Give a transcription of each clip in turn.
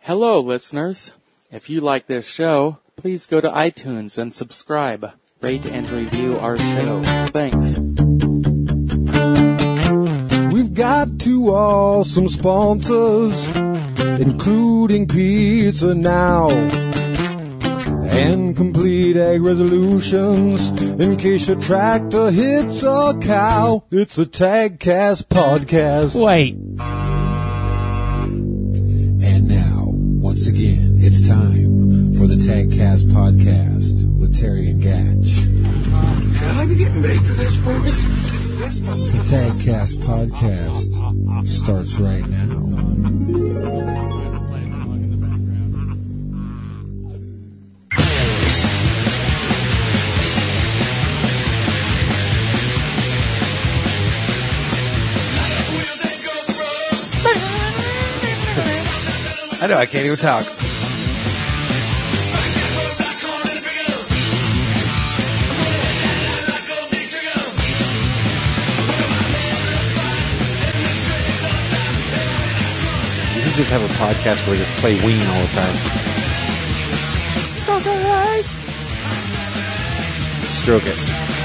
Hello, listeners. If you like this show, please go to iTunes and subscribe. Rate and review our show. Thanks. We've got two awesome sponsors, including Pizza Now and Complete Egg Resolutions. In case your tractor hits a cow, it's a Tagcast podcast. Wait. And now, once again, it's time for the Tagcast podcast with Terry and Gatch. Should I be getting paid for this, boys? The Tagcast podcast starts right now. I know, I can't even talk. You should just have a podcast where you just play Ween all the time. Stroke it.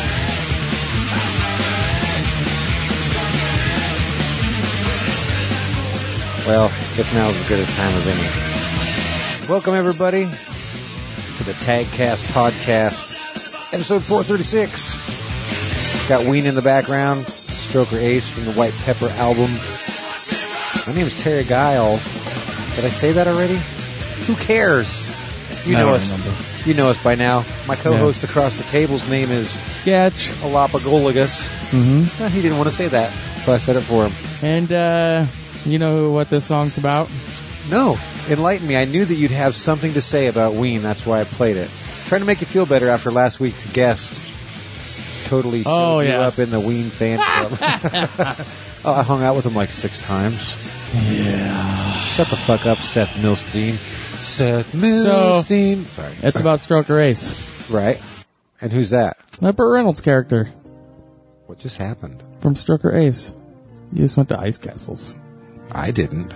Well, I guess now's as good as time as any. Welcome, everybody, to the Tagcast Podcast, episode 436. Got Ween in the background, Stroker Ace from the White Pepper album. My name is Terry Guile. Did I say that already? Who cares? You know us. Remember. You know us by now. My co-host across the table's name is Gatch Alapagolagus. Mm-hmm. He didn't want to say that, so I said it for him. And, you know what this song's about? No. Enlighten me. I knew that you'd have something to say about Ween. That's why I played it. Trying to make you feel better after last week's guest. Totally you up in the Ween fan club. I hung out with him like 6 times. Yeah. Shut the fuck up, Seth Milstein. Seth Milstein. Sorry. It's about Stroker Ace. Right. And who's that? That Burt Reynolds character. What just happened? From Stroker Ace. You just went to Ice Castles. I didn't.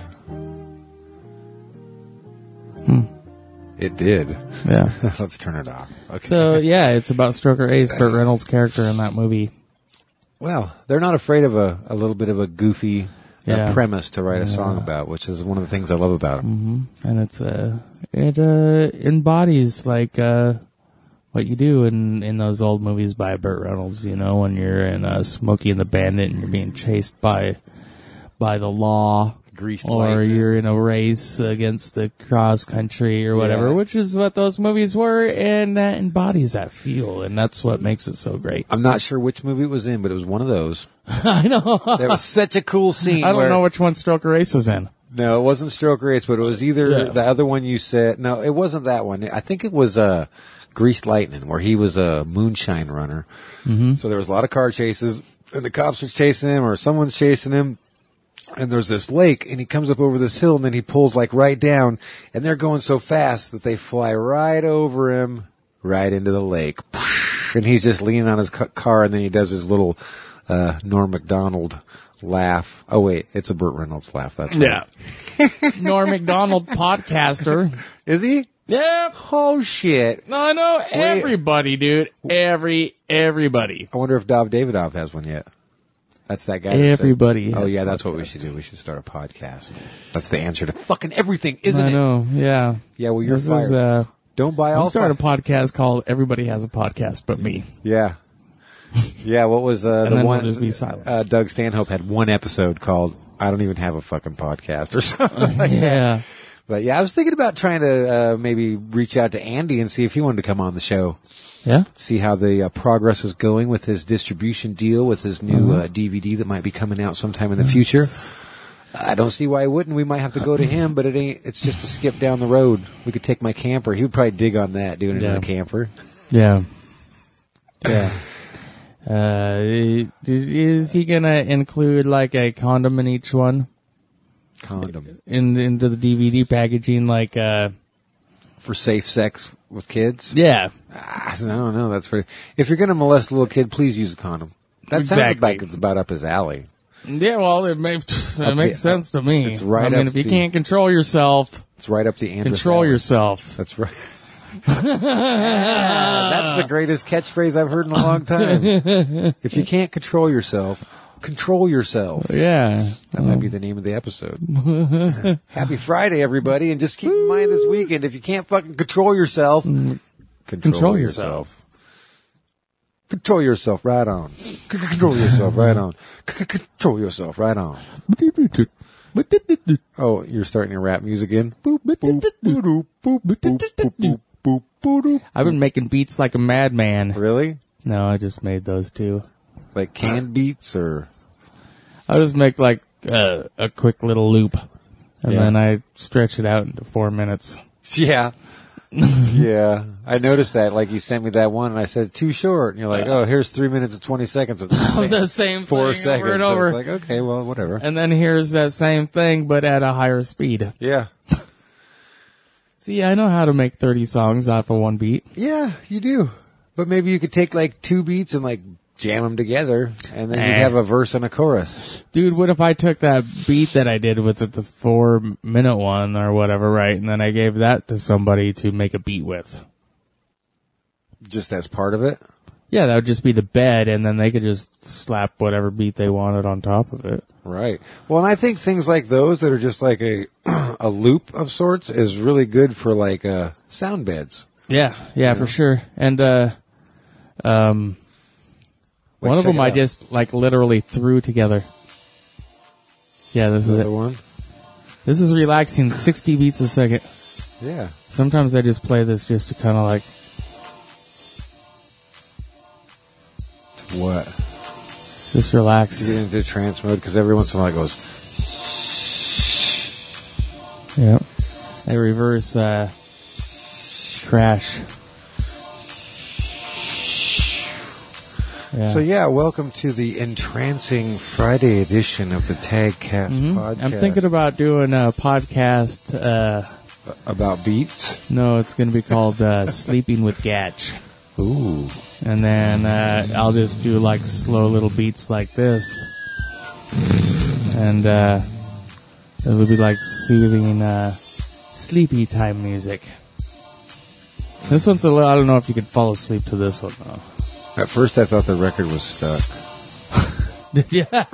It did. Yeah. Let's turn it off. Okay. So, yeah, it's about Stroker Ace, Burt Reynolds' character in that movie. Well, they're not afraid of a little bit of a goofy premise to write a song about, which is one of the things I love about them. Mm-hmm. And it embodies like what you do in those old movies by Burt Reynolds. You know, when you're in Smokey and the Bandit and you're being chased by the law, or you're in a race against the cross country or whatever, which is what those movies were, and that embodies that feel, and that's what makes it so great. I'm not sure which movie it was in, but it was one of those. I know. There was such a cool scene. I don't know which one Stroker Ace is in. No, it wasn't Stroker Ace, but it was either the other one you said. No, it wasn't that one. I think it was Greased Lightning, where he was a moonshine runner. Mm-hmm. So there was a lot of car chases, and the cops were chasing him, or someone's chasing him. And there's this lake, and he comes up over this hill, and then he pulls like right down, and they're going so fast that they fly right over him, right into the lake. And he's just leaning on his car, and then he does his little Norm Macdonald laugh. Oh, wait, it's a Burt Reynolds laugh. That's right. Yeah. Norm Macdonald podcaster. Is he? Yeah. Oh, shit. No, I know. Everybody, dude. Everybody. I wonder if Dov Davidoff has one yet. That's that guy. Everybody. Oh, yeah, that's what we should do. We should start a podcast. That's the answer to fucking everything, isn't it? I know, yeah. Yeah, well, you're fired. Don't buy all. I'll start a podcast called Everybody Has a Podcast But Me. Yeah. Yeah, what was the then one? We'll just be silent. Doug Stanhope had one episode called I Don't Even Have a Fucking Podcast or something like that. But yeah, I was thinking about trying to maybe reach out to Andy and see if he wanted to come on the show. Yeah? See how the progress is going with his distribution deal with his new DVD that might be coming out sometime in the future. I don't see why he wouldn't. We might have to go to him, but it's just a skip down the road. We could take my camper. He would probably dig on that, doing it in a camper. Yeah. Yeah. Is he gonna include like a condom in each one? Condom. Into the DVD packaging, like, for safe sex with kids? Yeah. I don't know. That's pretty. If you're going to molest a little kid, please use a condom. That sounds like it's about up his alley. Yeah, well, it makes sense to me. It's right I mean, if you can't control yourself, It's right up the Andrus Control alley. yourself. That's right. That's the greatest catchphrase I've heard in a long time. If you can't control yourself, control yourself. Yeah. That might be the name of the episode. Happy Friday, everybody, and just keep in mind this weekend, if you can't fucking control yourself, control yourself. Control yourself right on. Control yourself right on. Control yourself right on. Oh, you're starting to rap music again? Boop, boop, boop, boop, boop, boop, boop, boop, boop. I've been making beats like a madman. Really? No, I just made those two. Like canned beats or? I just make like a quick little loop, and then I stretch it out into 4 minutes. Yeah. Yeah. I noticed that. Like you sent me that one and I said too short. And you're like, oh, here's 3 minutes and 20 seconds of The same 4 thing seconds. over and So over. it's like, okay, well, whatever. And then here's that same thing, but at a higher speed. Yeah. See, I know how to make 30 songs off of one beat. Yeah, you do. But maybe you could take like 2 beats and like jam them together and then you'd have a verse and a chorus. Dude, what if I took that beat that I did with the 4-minute one or whatever, right, and then I gave that to somebody to make a beat with? Just as part of it? Yeah, that would just be the bed, and then they could just slap whatever beat they wanted on top of it. Right. Well, and I think things like those that are just like a a loop of sorts is really good for like sound beds. Yeah, for sure. And one of check them it I out. just like literally threw together. Yeah, this is Another it. one? This is relaxing, 60 beats a second. Yeah. Sometimes I just play this just to kind of like, What? just You relax. get into trance mode because every once in a while it goes. Yeah. I reverse crash. Yeah. So yeah, welcome to the entrancing Friday edition of the Tagcast podcast. I'm thinking about doing a podcast. About beats. No, it's going to be called Sleeping with Gatch. Ooh. And then I'll just do like slow little beats like this. And it'll be like soothing, sleepy time music. This one's a little, I don't know if you could fall asleep to this one though. At first I thought the record was stuck. Yeah.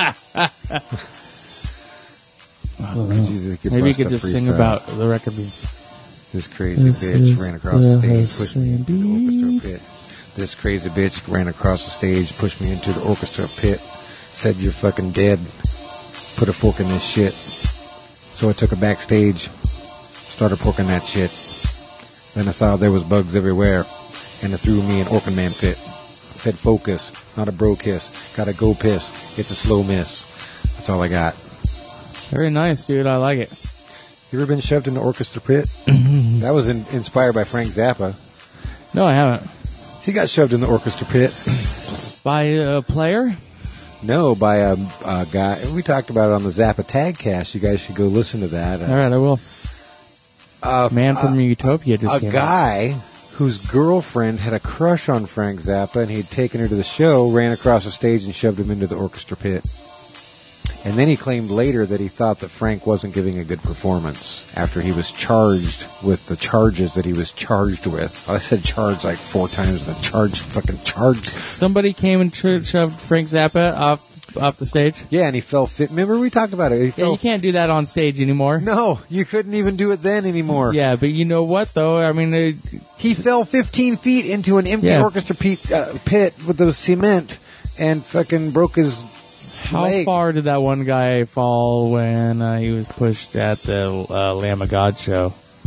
Maybe you could just sing about the record beats. This crazy bitch ran across the stage, pushed me into the orchestra pit. This crazy bitch ran across the stage, pushed me into the orchestra pit. Said, you're fucking dead. Put a fork in this shit. So I took her backstage, started porking that shit. Then I saw there was bugs everywhere, and it threw me an organ man pit. Said, focus, not a bro kiss. Gotta go piss. It's a slow miss. That's all I got. Very nice, dude. I like it. You ever been shoved in the orchestra pit? That was inspired by Frank Zappa. No, I haven't. He got shoved in the orchestra pit. By a player? No, by a guy. We talked about it on the Zappa Tagcast. You guys should go listen to that. All right, I will. Man from Utopia just A came out. guy whose girlfriend had a crush on Frank Zappa, and he'd taken her to the show, ran across the stage, and shoved him into the orchestra pit. And then he claimed later that he thought that Frank wasn't giving a good performance after he was charged with the charges that he was charged with. I said charged like 4 times, and fucking charged. Somebody came and shoved Frank Zappa off the stage? Yeah, and he fell fit. Remember we talked about it? Yeah, you can't do that on stage anymore. No, you couldn't even do it then anymore. Yeah, but you know what, though? I mean, He fell 15 feet into an empty orchestra pit with the cement and fucking broke his how leg. far did that one guy fall when he was pushed at the Lamb of God show?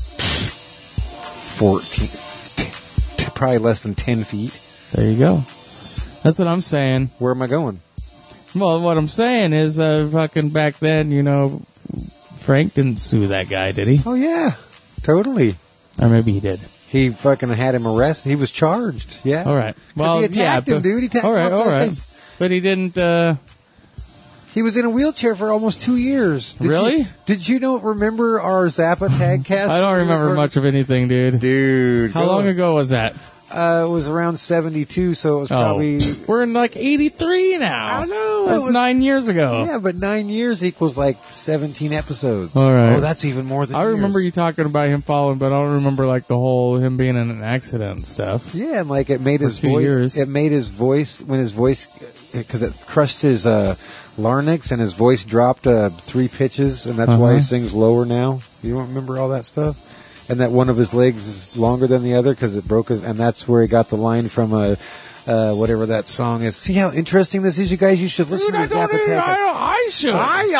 14, probably less than 10 feet. There you go. That's what I'm saying. Where am I going? Well, what I'm saying is, fucking back then, you know, Frank didn't sue that guy, did he? Oh, yeah. Totally. Or maybe he did. He fucking had him arrested. He was charged. Yeah. All right. Well, he attacked him, dude. He attacked all right, him. all right. But he didn't, He was in a wheelchair for almost 2 years. Really? Did you not remember our Zappa Tagcast? I don't remember much of anything, dude. Dude. How long ago was that? It was around 72, so it was probably... We're in like 83 now. I don't know. No, That was 9 years ago. Yeah, but 9 years equals like 17 episodes. All right. Oh, that's even more than I remember years. you talking about him falling, but I don't remember like the whole him being in an accident and stuff. Yeah, and like it made his 2 voice. years. It made his voice because it crushed his larynx and his voice dropped 3 pitches, and that's why he sings lower now. You don't remember all that stuff? And that one of his legs is longer than the other because it broke his, and that's where he got the line from whatever that song is. See how interesting this is, you guys? You should listen to Zapotec. I should.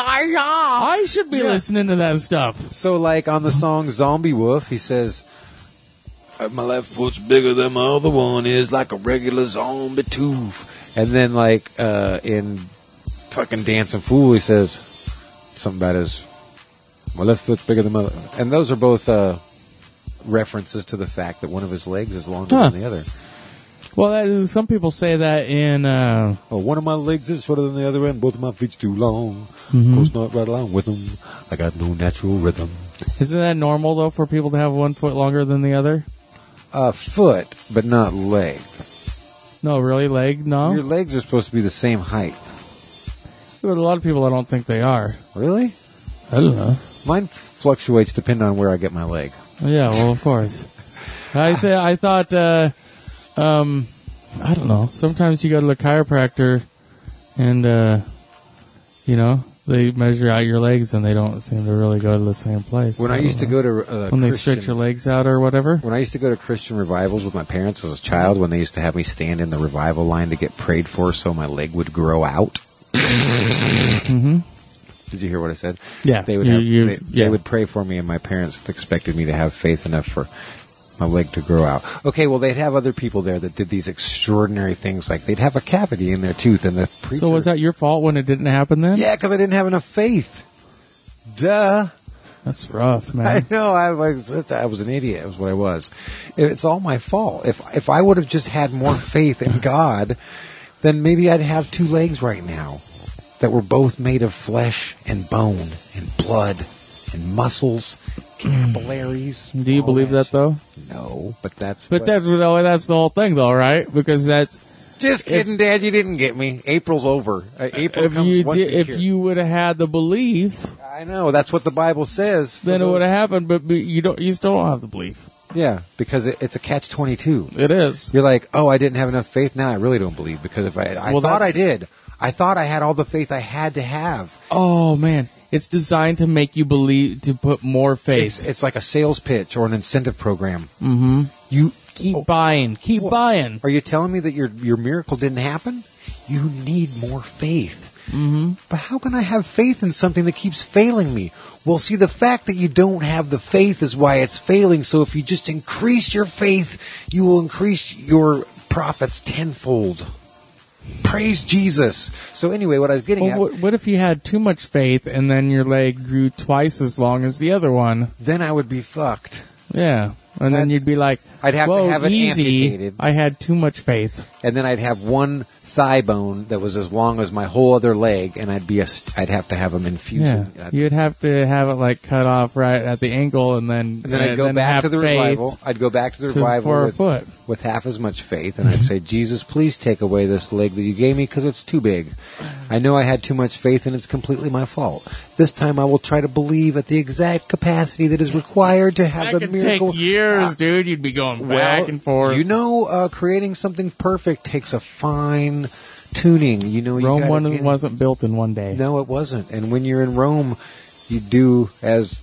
I should be listening to that stuff. So, like on the song "Zombie Wolf," he says, My left foot's bigger than my other one is, like a regular zombie tooth. and then like in fucking "Dancing Fool," he says something about his my left foot's bigger than my, and those are both references to the fact that one of his legs is longer than the other. Well, some people say that in. Oh, one of my legs is shorter than the other, and both of my feet's too long. Goes not right along with them. I got no natural rhythm. Isn't that normal though for people to have 1 foot longer than the other? Foot, but not leg. No, really, leg? No. Your legs are supposed to be the same height. But a lot of people, I don't think they are. Really? I don't know. Mine fluctuates depending on where I get my leg. Yeah, well, of course. I thought, I don't know. Sometimes you go to the chiropractor and, they measure out your legs and they don't seem to really go to the same place. When I used to go to when they stretch your legs out or whatever. When I used to go to Christian revivals with my parents as a child, when they used to have me stand in the revival line to get prayed for so my leg would grow out. Mm-hmm. Did you hear what I said? Yeah. They would they would pray for me, and my parents expected me to have faith enough for my leg to grow out. Okay, well, they'd have other people there that did these extraordinary things, like they'd have a cavity in their tooth, and the preacher... So was that your fault when it didn't happen then? Yeah, because I didn't have enough faith. Duh. That's rough, man. I know. I was an idiot. It was what I was. It's all my fault. If I would have just had more faith in God, then maybe I'd have 2 legs right now that were both made of flesh and bone and blood and muscles, capillaries. Do you believe that though? No, but that's. But that's the whole thing, though, right? Because that's. Just kidding, Dad. You didn't get me. April's over. April comes once a year. If you would have had the belief, I know that's what the Bible says. Then it would have happened. But you don't. You still don't have the belief. Yeah, because it's a catch-22. It is. You're like, oh, I didn't have enough faith. Now I really don't believe because if I thought I did. I thought I had all the faith I had to have. Oh man, it's designed to make you believe, to put more faith. It's like a sales pitch or an incentive program. Mm-hmm. You keep buying. Buying. Are you telling me that your miracle didn't happen? You need more faith. Mm-hmm. But how can I have faith in something that keeps failing me? Well, see, the fact that you don't have the faith is why it's failing. So if you just increase your faith, you will increase your profits tenfold. Praise Jesus. So anyway, what I was getting at... What if you had too much faith and then your leg grew twice as long as the other one? Then I would be fucked. Yeah. And then you'd be like, I'd have to have it amputated. I had too much faith. And then I'd have one thigh bone that was as long as my whole other leg, and I'd have to have them infused. Yeah. You'd have to have it like cut off right at the ankle, and then I'd go back to the revival. I'd go back to the revival with half as much faith, and I'd say, Jesus, please take away this leg that you gave me because it's too big. I know I had too much faith, and it's completely my fault. This time I will try to believe at the exact capacity that is required to have the miracle. That could take years, dude. You'd be going back and forth. You know, creating something perfect takes a fine tuning. You know, Rome wasn't built in one day. No, it wasn't. And when you're in Rome, you do as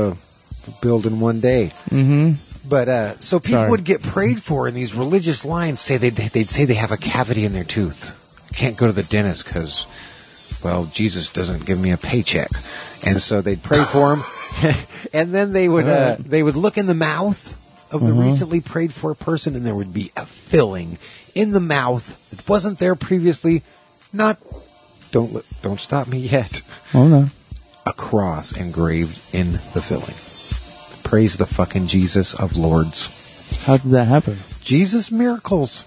build in one day. Mm-hmm. But so people would get prayed for in these religious lines. Say they'd say they have a cavity in their tooth. Can't go to the dentist because, well, Jesus doesn't give me a paycheck, and so they'd pray for him, and then they would look in the mouth of the recently prayed for person, and there would be a filling in the mouth that wasn't there previously. Don't stop me yet. Oh no. A cross engraved in the filling. Praise the fucking Jesus of Lords. How did that happen? Jesus miracles.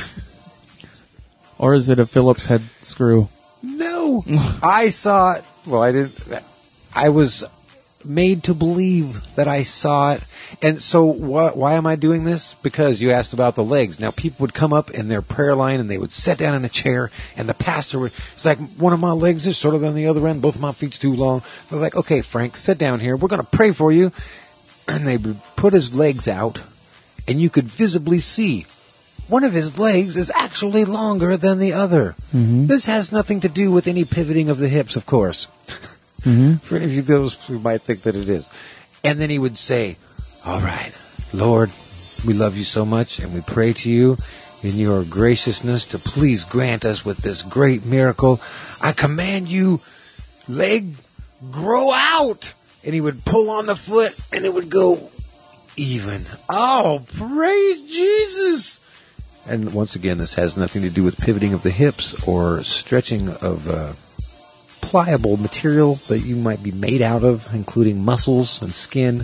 Or is it a Phillips head screw? No. I saw it. Well, I didn't. I was made to believe that I saw it. And so why am I doing this? Because you asked about the legs. Now, people would come up in their prayer line and they would sit down in a chair, and the pastor would, it's like, one of my legs is shorter than the other end, both of my feet's too long. They're like, okay, Frank, sit down here. We're going to pray for you. And they would put his legs out, and you could visibly see one of his legs is actually longer than the other. Mm-hmm. This has nothing to do with any pivoting of the hips, of course. Mm-hmm. For any of you those who might think that it is. And then he would say, all right, Lord, we love you so much, and we pray to you in your graciousness to please grant us with this great miracle. I command you, leg, grow out. And he would pull on the foot, and it would go even. Oh, praise Jesus. And once again, this has nothing to do with pivoting of the hips or stretching of pliable material that you might be made out of, including muscles and skin.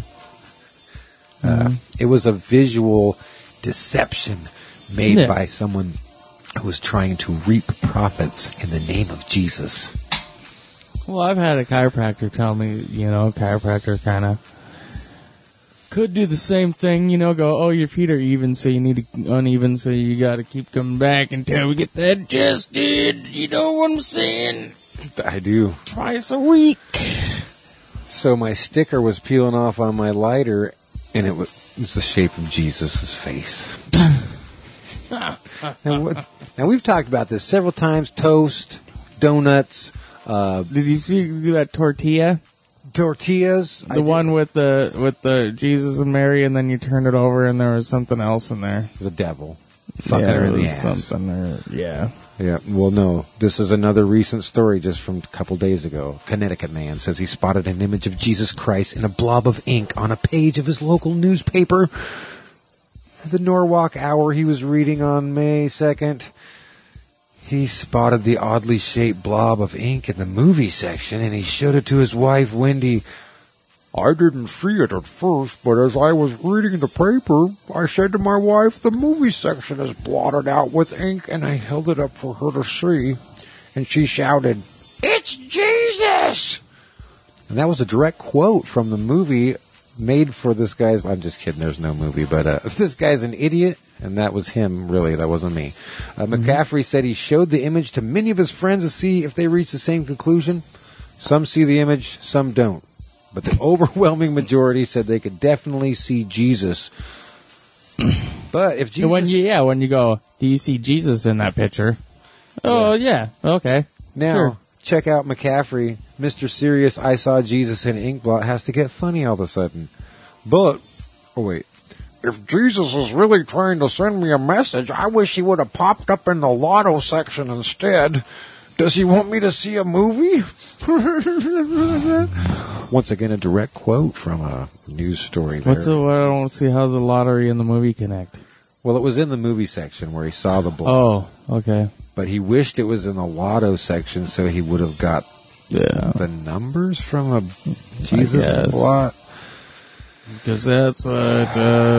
It was a visual deception made by someone who was trying to reap profits in the name of Jesus. Well, I've had a chiropractor tell me, chiropractor kind of could do the same thing, go, oh, your feet are even, so you need to uneven, so you got to keep coming back until we get that adjusted. You know what I'm saying? I do. Twice a week. So my sticker was peeling off on my lighter, and it was the shape of Jesus' face. Now, we've talked about this several times. Toast, donuts. Did you see that tortilla? Tortillas. The one with the Jesus and Mary, and then you turn it over, and there was something else in there. The devil. Fucking her in the ass. Something. Yeah. Yeah. Well, no. This is another recent story just from a couple days ago. Connecticut man says he spotted an image of Jesus Christ in a blob of ink on a page of his local newspaper. The Norwalk Hour he was reading on May 2nd. He spotted the oddly shaped blob of ink in the movie section, and he showed it to his wife, Wendy. I didn't see it at first, but as I was reading the paper, I said to my wife, the movie section is blotted out with ink, and I held it up for her to see. And she shouted, "It's Jesus!" And that was a direct quote from the movie made for this guy's... I'm just kidding, there's no movie, but this guy's an idiot. And that was him, really. That wasn't me. McCaffrey said he showed the image to many of his friends to see if they reached the same conclusion. Some see the image, some don't. But the overwhelming majority said they could definitely see Jesus. But if Jesus... When you go, do you see Jesus in that picture? Oh, yeah. Okay. Now, sure. Check out McCaffrey. Mr. Serious, I saw Jesus in Inkblot has to get funny all of a sudden. But... Oh, wait. If Jesus is really trying to send me a message, I wish he would have popped up in the lotto section instead. Does he want me to see a movie? Once again, a direct quote from a news story there. I don't see how the lottery and the movie connect. Well, it was in the movie section where he saw the blob. Oh, okay. But he wished it was in the lotto section so he would have got the numbers from a Jesus blot. Because that's what...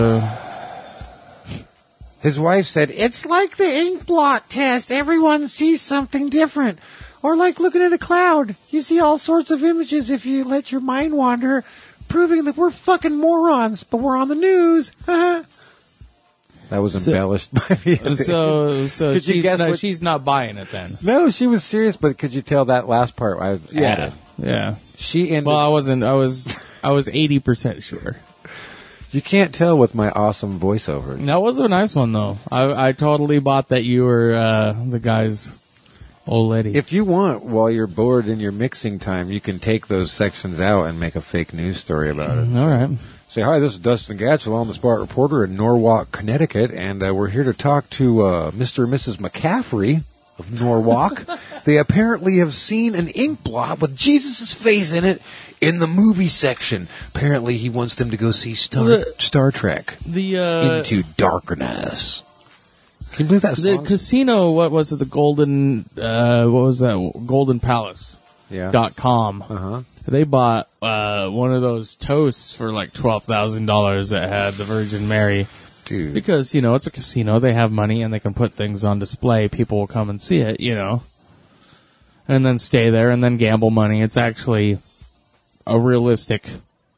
His wife said, it's like the ink blot test. Everyone sees something different. Or like looking at a cloud. You see all sorts of images if you let your mind wander, proving that we're fucking morons, but we're on the news. That was embellished by me. So she's not buying it then? No, she was serious, but could you tell that last part I added? Yeah. She ended... Well, I wasn't. I was 80% sure. You can't tell with my awesome voiceover. That was a nice one, though. I totally bought that you were the guy's old lady. If you want, while you're bored in your mixing time, you can take those sections out and make a fake news story about it. All right. Say, hi, this is Dustin Gatchell. I'm the Spot Reporter in Norwalk, Connecticut, and we're here to talk to Mr. and Mrs. McCaffrey of Norwalk. They apparently have seen an ink blot with Jesus' face in it in the movie section. Apparently, he wants them to go see Star Trek Into Darkness. Can you believe that song? The casino, what was it? The Golden, what was that? Golden Palace. Yeah. .com. Uh-huh. They bought one of those toasts for like $12,000 that had the Virgin Mary. Dude. Because, it's a casino. They have money and they can put things on display. People will come and see it, and then stay there and then gamble money. It's actually a realistic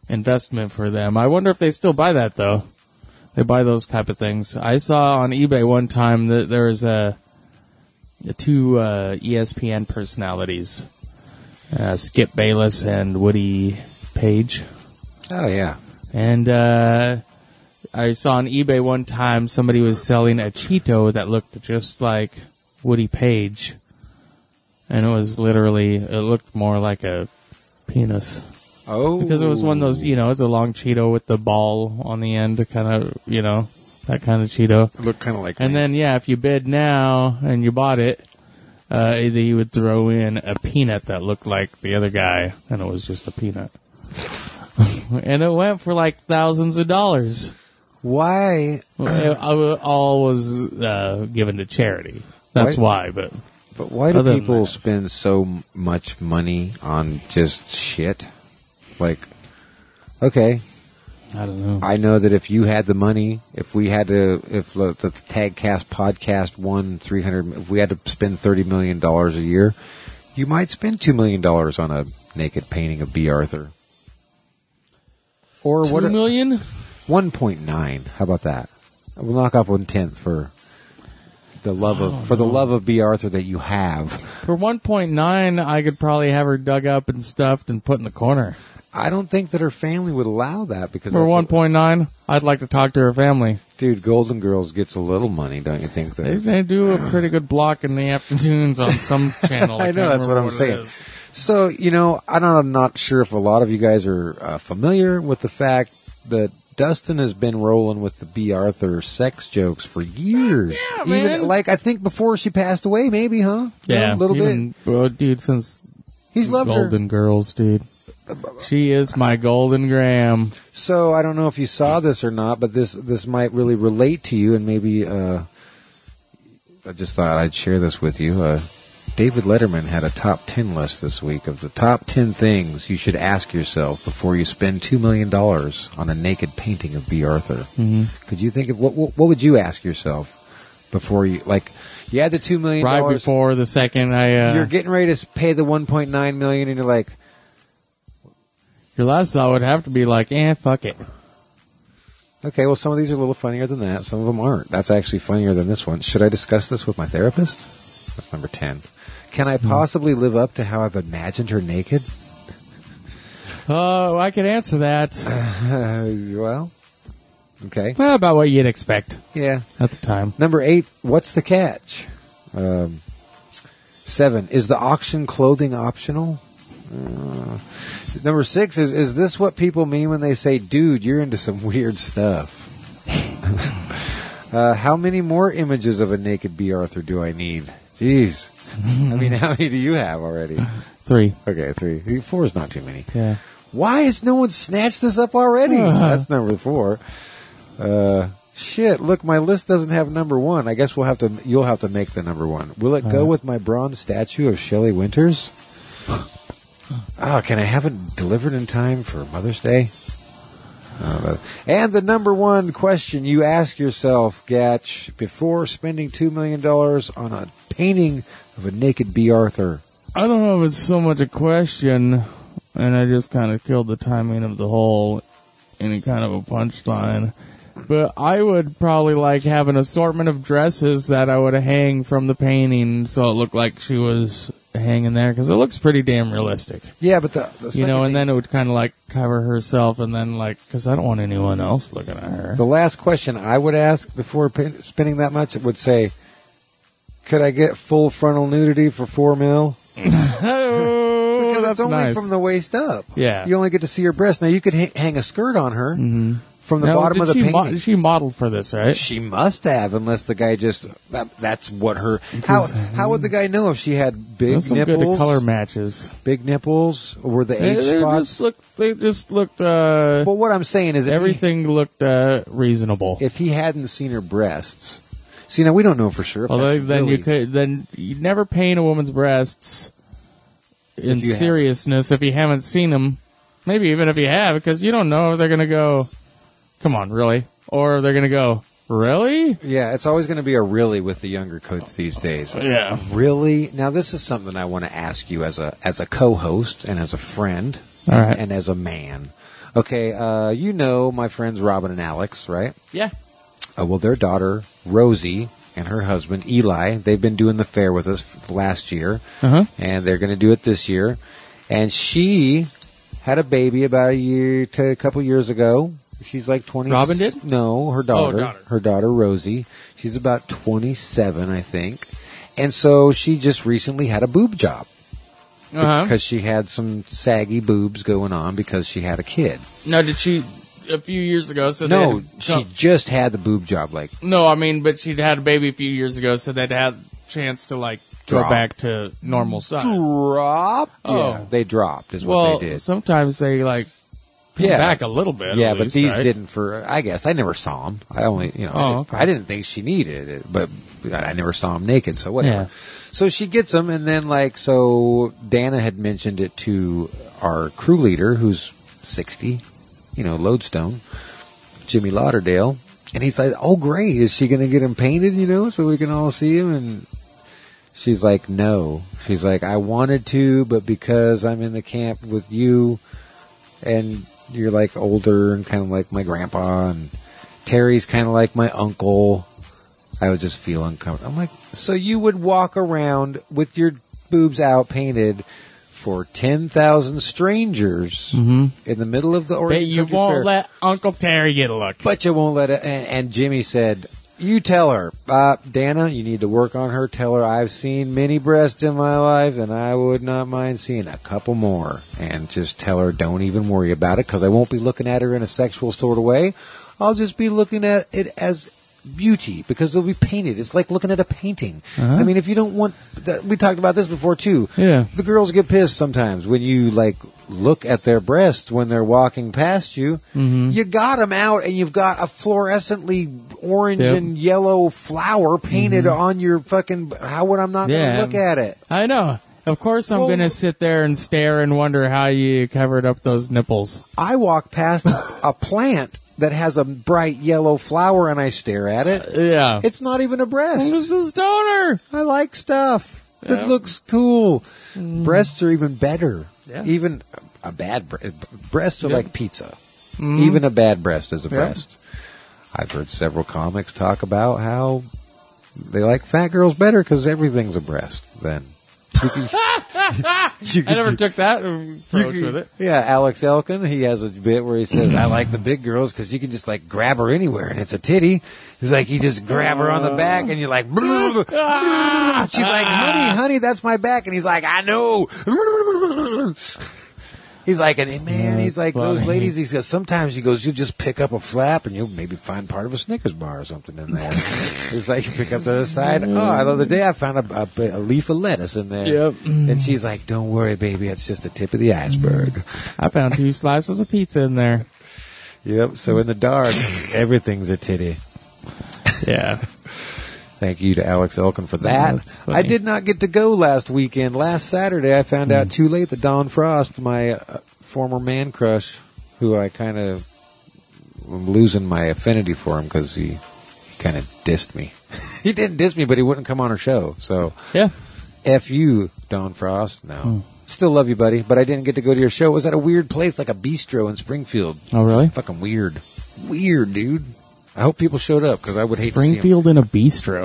investment for them. I wonder if they still buy that, though. They buy those type of things. I saw on eBay one time that there was two ESPN personalities, Skip Bayless and Woody Page. Oh, yeah. And I saw on eBay one time somebody was selling a Cheeto that looked just like Woody Page. And it looked more like a penis. Oh. Because it was one of those, it's a long Cheeto with the ball on the end, kind of, that kind of Cheeto. It looked kind of like And me. then, if you bid now and you bought it, either you would throw in a peanut that looked like the other guy, and it was just a peanut. And it went for like thousands of dollars. Why? All was given to charity. That's why, but why do other than people that. spend so much money on just shit? Like, okay, I don't know. I know that if you had the money, if the Tagcast podcast won if we had to spend $30 million a year, you might spend $2 million on a naked painting of B. Arthur. Or $2 million? 1.9. How about that? We'll knock off 1/10 for the love of B. Arthur that you have. For 1.9, I could probably have her dug up and stuffed and put in the corner. I don't think that her family would allow that because For 1.9, I'd like to talk to her family. dude, Golden Girls gets a little money, don't you think? They do a pretty good block in the afternoons on some channel. I know, that's what I'm saying. So, I'm not sure if a lot of you guys are familiar with the fact that Dustin has been rolling with the B. Arthur sex jokes for years. Yeah, man. I think before she passed away, maybe, huh? Yeah, a little bit. Well, dude, since He's loved her. Golden Girls, dude. She is my Golden Graham. So I don't know if you saw this or not, but this might really relate to you, and maybe I just thought I'd share this with you. David Letterman had a top 10 list this week of the top 10 things you should ask yourself before you spend $2 million on a naked painting of B. Arthur. Mm-hmm. Could you think of what would you ask yourself before you you had the $2 million Right before the second, you're getting ready to pay the $1.9 million, and you're like, your last thought would have to be like, fuck it. okay, well, some of these are a little funnier than that. Some of them aren't. That's actually funnier than this one. Should I discuss this with my therapist? That's number 10. Can I possibly live up to how I've imagined her naked? Oh, I could answer that. Well, okay. Well, about what you'd expect Yeah. at the time. Number 8, what's the catch? 7, is the auction clothing optional? Number 6 is this what people mean when they say, dude, you're into some weird stuff? How many more images of a naked B. Arthur do I need? Jeez. I mean, how many do you have already? 3. Okay, 3. 4 is not too many. Yeah. Why has no one snatched this up already? That's number 4. Shit, look, my list doesn't have number 1. I guess you'll have to make the number 1. Will it go with my bronze statue of Shelley Winters? Oh, can I have it delivered in time for Mother's Day? And the number 1 question you ask yourself, Gatch, before spending $2 million on a painting of a naked B. Arthur. I don't know if it's so much a question, and I just kind of killed the timing of the whole any kind of a punchline. But I would probably have an assortment of dresses that I would hang from the painting so it looked like she was hanging there, because it looks pretty damn realistic. Yeah, but the and then it would kind of cover herself, and then because I don't want anyone else looking at her. The last question I would ask before spending that much would say, could I get full frontal nudity for $4 million? Oh, Because that's it's only nice. from the waist up. Yeah. You only get to see her breast. Now, you could hang a skirt on her from the Now, bottom of the painting. She modeled for this, right? She must have, unless the guy just... that's what her... How would the guy know if she had big There's some nipples? good color matches. Big nipples? Or were the age spots? They just looked. But what I'm saying is... Everything looked reasonable. If he hadn't seen her breasts... See, now we don't know for sure. If Well, that's then really, you'd never paint a woman's breasts in If you seriousness if you haven't seen them. Maybe even if you have, because you don't know if they're going to go, come on, really? Or they're going to go, really? Yeah, it's always going to be a really with the younger coats these days. Yeah. Really? Now, this is something I want to ask you as a co-host and as a friend All right. and as a man. Okay, you know my friends Robin and Alex, right? Yeah. Well, their daughter, Rosie, and her husband, Eli, they've been doing the fair with us for the last year, and they're going to do it this year. And she had a baby about a couple years ago. She's like 20. Robin did? No, her daughter. daughter. Her daughter, Rosie. She's about 27, I think. And so she just recently had a boob job. Because she had some saggy boobs going on because she had a kid. No, did she a few years ago? So No, she just had the boob job. No, I mean, but she'd had a baby a few years ago, so they'd had a chance to go Drop. back to normal size. Drop? Oh. Yeah, they dropped is what they did. Sometimes they come back a little bit. Yeah, at but least, these right? didn't I guess. I never saw them. I only, I didn't think she needed it, but I never saw them naked, so whatever. Yeah. So she gets them, and then so Dana had mentioned it to our crew leader, who's 60, Lodestone, Jimmy Lauderdale, and he's like, "Oh, great! Is she going to get him painted? So we can all see him?" And she's like, "No." She's like, "I wanted to, but because I'm in the camp with you, and you're like older and kind of like my grandpa, and Terry's kind of like my uncle, I would just feel uncomfortable." I'm like, so you would walk around with your boobs out painted for 10,000 strangers in the middle of the Oregon But you Country won't Fair, let Uncle Terry get a look. but you won't let it. And Jimmy said, "You tell her, Dana, you need to work on her. Tell her I've seen many breasts in my life, and I would not mind seeing a couple more. And just tell her, don't even worry about it, because I won't be looking at her in a sexual sort of way. I'll just be looking at it as beauty, because they'll be painted. It's like looking at a painting. I mean, if you don't want we talked about this before too. Yeah. The girls get pissed sometimes when you look at their breasts when they're walking past you. You got them out, and you've got a fluorescently orange and yellow flower painted on your fucking. How would I not going to look at it? I know. Of course, I'm going to sit there and stare and wonder how you covered up those nipples. I walk past a plant that has a bright yellow flower, and I stare at it. Yeah. It's not even a breast. I'm just a stoner. I like stuff that looks cool. Breasts are even better. Yeah. Even a bad breasts are like pizza. Even a bad breast is a breast. I've heard several comics talk about how they like fat girls better because everything's a breast then. I never took that approach with it. Yeah, Alex Elkin, he has a bit where he says, "I like the big girls because you can just grab her anywhere and it's a titty." He's like, you just grab her on the back and you're like, she's like, honey, that's my back. And he's like, I know. He's like, and man, he's like, funny. those ladies, he says, sometimes he goes, you just pick up a flap and you'll maybe find part of a Snickers bar or something in there. It's like, you pick up the other side. Oh, the other day I found a leaf of lettuce in there. Yep. And she's like, don't worry, baby, it's just the tip of the iceberg. I found 2 slices of pizza in there. Yep, so in the dark, everything's a titty. Yeah. Thank you to Alex Elkin for that. That's funny. I did not get to go last weekend. Last Saturday, I found out too late that Don Frost, my former man crush, who I kind of am losing my affinity for him because he kind of dissed me. He didn't diss me, but he wouldn't come on our show. So, Yeah. F you, Don Frost. No. Still love you, buddy, but I didn't get to go to your show. It was at a weird place, like a bistro in Springfield. Oh, really? Fucking weird. Weird, dude. I hope people showed up because I would hate to see him. Springfield in a bistro.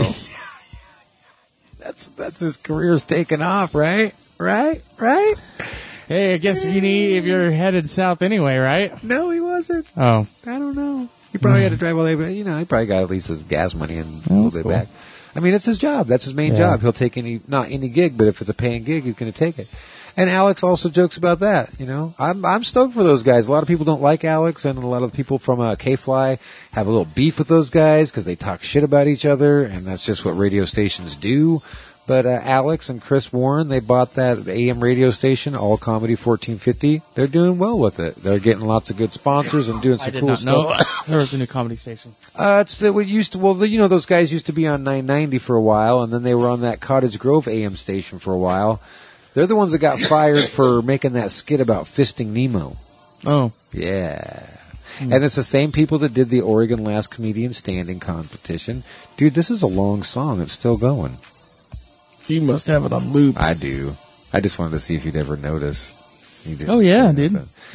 That's his career's taken off, right? Right? Hey, I guess if you're headed south anyway, right? No, he wasn't. Oh. I don't know. He probably had to drive all the way, but he probably got at least his gas money and a that's little bit cool. back. I mean, it's his job. That's his main Yeah. job. He'll take not any gig, but if it's a paying gig, he's going to take it. And Alex also jokes about that, I'm stoked for those guys. A lot of people don't like Alex, and a lot of people from K-Fly have a little beef with those guys because they talk shit about each other, and that's just what radio stations do. But Alex and Chris Warren, they bought that AM radio station, All Comedy 1450. They're doing well with it. They're getting lots of good sponsors and doing some I did cool not stuff. know there was a new comedy station. It's that we used to. Well, those guys used to be on 990 for a while, and then they were on that Cottage Grove AM station for a while. They're the ones that got fired for making that skit about fisting Nemo. Oh. Yeah. And it's the same people that did the Oregon Last Comedian Standing competition. Dude, this is a long song. It's still going. You must have it on loop. I do. I just wanted to see if you'd ever notice. You didn't Oh, yeah, see dude. nothing.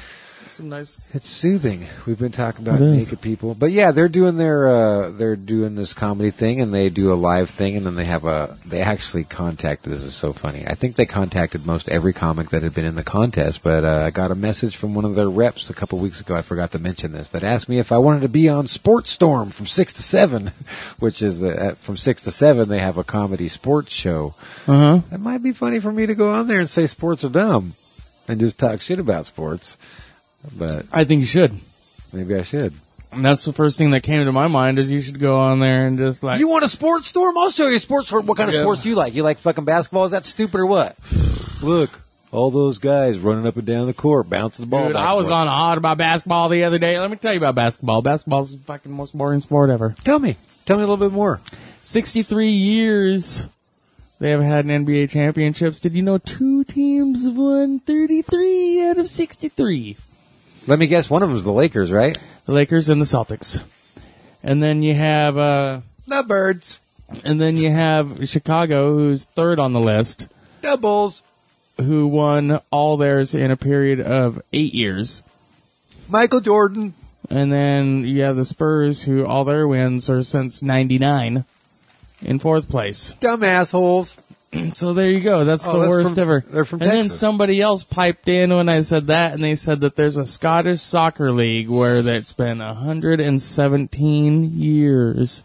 Some nice. It's soothing. We've been talking about It is. naked people, but yeah, they're doing they're doing this comedy thing, and they do a live thing, and then they actually contacted. This is so funny. I think they contacted most every comic that had been in the contest, but I got a message from one of their reps a couple weeks ago. I forgot to mention this. That asked me if I wanted to be on Sports Storm from 6 to 7, which is from 6 to 7 they have a comedy sports show. It might be funny for me to go on there and say sports are dumb and just talk shit about sports. But I think you should. maybe I should. And that's the first thing that came to my mind is you should go on there and just like. You want a sports storm? I'll show you a sports storm. What kind of Yeah. sports do you like? You like fucking basketball? Is that stupid or what? Look, all those guys running up and down the court, bouncing the ball. Dude, back I and was forth. on hot about basketball the other day. Let me tell you about basketball. Basketball's the fucking most boring sport ever. Tell me a little bit more. 63 years they have had an NBA championships. Did you know 2 teams have won 33 out of 63? Let me guess. One of them is the Lakers, right? The Lakers and the Celtics. And then you have, The Birds. and then you have Chicago, who's third on the list, The Bulls. who won all theirs in a period of 8 years. Michael Jordan. And then you have the Spurs, who all their wins are since 99 in 4th place. Dumb assholes. So there you go. That's Oh, the that's worst from- ever. they're from and then Texas. somebody else piped in when I said that, and they said that there's a Scottish soccer league where that's been 117 years,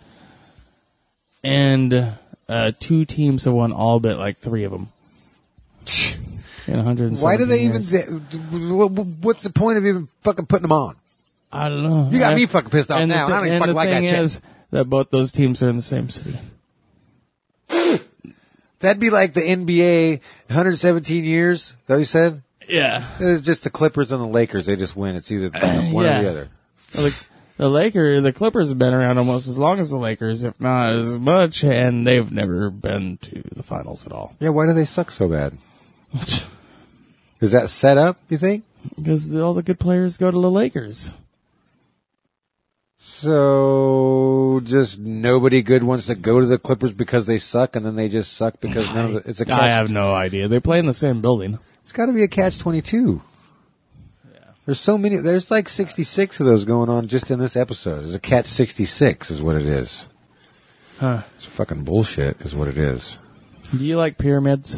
and 2 teams have won all but like 3 of them. In 117 Why do they even? years. What's the point of even fucking putting them on? I don't know. You got me fucking pissed off and now. I don't even fucking like that thing shit. is that both those teams are in the same city. That'd be like the NBA, 117 years. Is that what you said? Yeah. It's just the Clippers and the Lakers. They just win. It's either one Yeah. or the other. The Clippers have been around almost as long as the Lakers, if not as much, and they've never been to the finals at all. Yeah, why do they suck so bad? Is that set up, you think? Because all the good players go to the Lakers. So, just nobody good wants to go to the Clippers because they suck, and then they just suck because none of the, it's a catch. I have no idea. They play in the same building. It's got to be a catch-22. There's so many. There's like 66 of those going on just in this episode. There's a catch 66 is what it is. Huh. It's fucking bullshit is what it is. Do you like pyramids?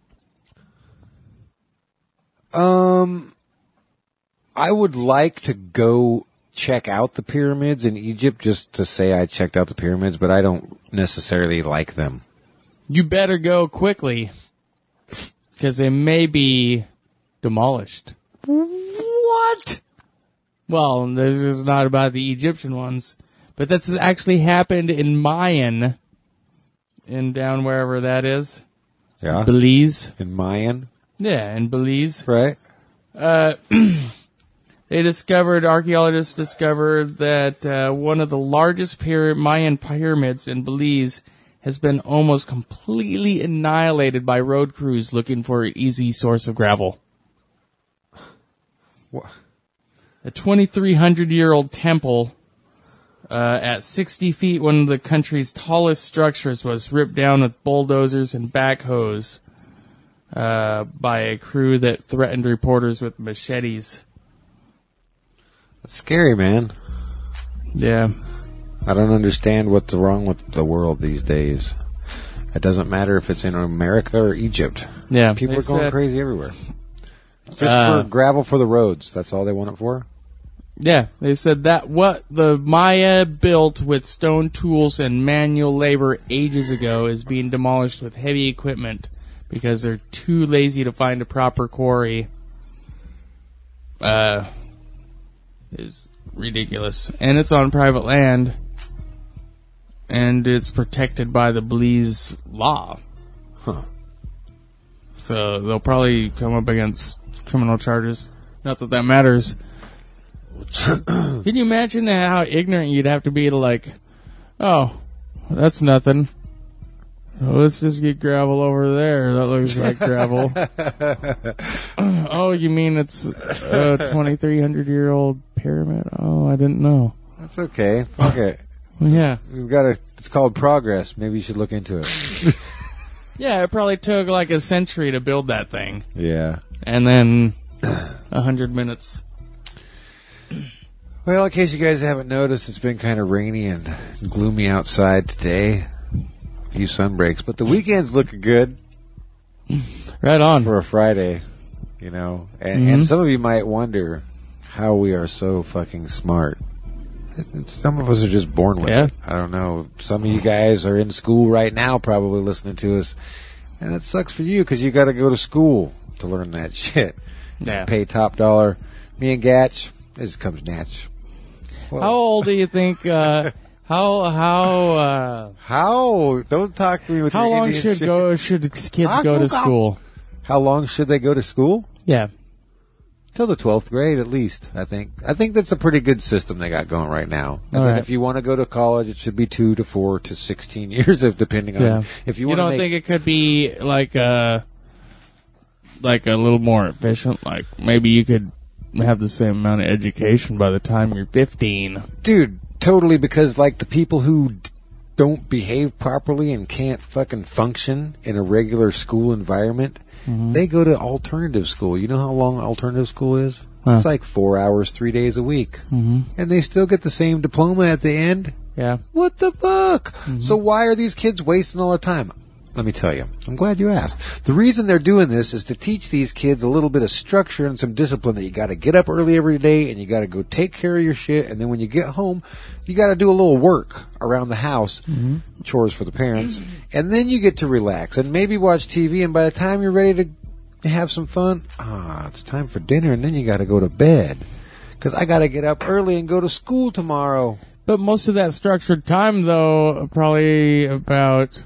I would like to go check out the pyramids in Egypt just to say I checked out the pyramids, but I don't necessarily like them. You better go quickly, because they may be demolished. What? Well, this is not about the Egyptian ones, but that's actually happened in Mayan, in down wherever that is. Yeah. Belize. In Mayan, Yeah, in Belize. right? Archaeologists discovered that one of the largest Mayan pyramids in Belize has been almost completely annihilated by road crews looking for an easy source of gravel. What? A 2,300-year-old temple at 60 feet, one of the country's tallest structures, was ripped down with bulldozers and backhoes by a crew that threatened reporters with machetes. That's scary, man. Yeah. I don't understand what's wrong with the world these days. It doesn't matter if it's in America or Egypt. Yeah. People they are going said- crazy everywhere. Just for gravel for the roads. That's all they want it for? Yeah, they said that what the Maya built with stone tools and manual labor ages ago is being demolished with heavy equipment because they're too lazy to find a proper quarry. Is ridiculous. And it's on private land. And it's protected by the Belize law. Huh. So they'll probably come up against criminal charges. Not that that matters. Can you imagine how ignorant you'd have to be to like, oh, that's nothing. Let's just get gravel over there. That looks like gravel. Oh, you mean it's a 2,300-year-old pyramid? Oh, I didn't know. That's okay. Fuck it. Well, yeah. We've got it's called progress. Maybe you should look into it. Yeah, it probably took like a century to build that thing. Yeah. And then 100 minutes. Well, in case you guys haven't noticed, it's been kind of rainy and gloomy outside today. A few sun breaks, but the weekend's looking good Right on. for a Friday, you know. And some of you might wonder how we are so fucking smart. Some of us are just born with it. I don't know. Some of you guys are in school right now probably listening to us. And it sucks for you because you got to go to school to learn that shit. Yeah. Pay top dollar. Me and Gatch, it just comes natch. Well, How old do you think? How? Don't talk to me with How your long Indian shit. should kids go to school? How long should they go to school? Yeah. Till the 12th grade, at least, I think. I think that's a pretty good system they got going right now. And All then right. if you want to go to college, it should be 2 to 4 to 16 years, depending Yeah. on if you You want to don't make. think it could be like a little more efficient? Like maybe you could have the same amount of education by the time you're 15. Dude, totally, because like the people who don't behave properly and can't fucking function in a regular school environment, they go to alternative school. You know how long alternative school is? Huh. It's like 4 hours, 3 days a week. And they still get the same diploma at the end. Yeah. What the fuck? So why are these kids wasting all their time? Let me tell you. I'm glad you asked. The reason they're doing this is to teach these kids a little bit of structure and some discipline that you got to get up early every day and you got to go take care of your shit. And then when you get home, you got to do a little work around the house, chores for the parents. And then you get to relax and maybe watch TV. And by the time you're ready to have some fun, it's time for dinner. And then you got to go to bed because I got to get up early and go to school tomorrow. But most of that structured time, though, probably about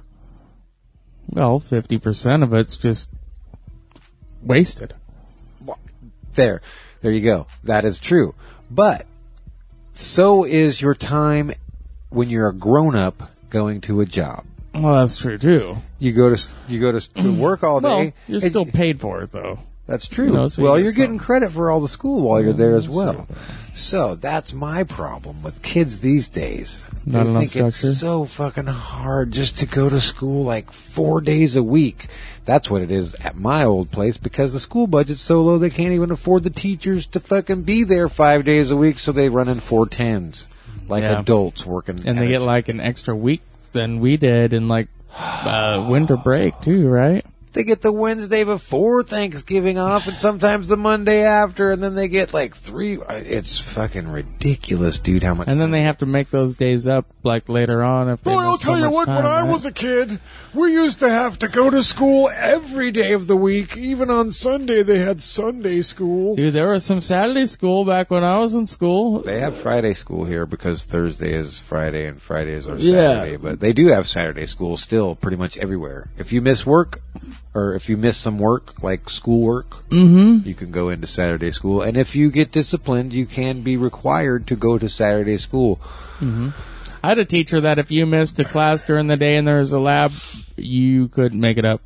50% of it's just wasted. There you go. That is true. But so is your time when you're a grown-up going to a job. Well, that's true too. You go to work all day. Well, you're and- still paid for it, though. That's true. You know, so well, you you're get getting credit for all the school while you're there as well. true. So that's my problem with kids these days. Not They enough think it's structure? so fucking hard just to go to school like 4 days a week. That's what it is at my old place because the school budget's so low they can't even afford the teachers to fucking be there 5 days a week, so they run in 410s like Yeah. adults working. And at they a get like an extra week than we did in like winter break too, right? They get the Wednesday before Thanksgiving off and sometimes the Monday after, and then they get like 3. It's fucking ridiculous, dude, how much. And then they have to make those days up like later on if they Boy, miss I'll so tell you much what, time, when I right? was a kid, we used to have to go to school every day of the week. Even on Sunday, they had Sunday school. Dude, there was some Saturday school back when I was in school. They have Friday school here because Thursday is Friday and Fridays are Yeah. Saturday. But they do have Saturday school still pretty much everywhere. If you miss work, or if you miss some work, like schoolwork, you can go into Saturday school. And if you get disciplined, you can be required to go to Saturday school. I had a teacher that if you missed a class during the day and there was a lab, you couldn't make it up.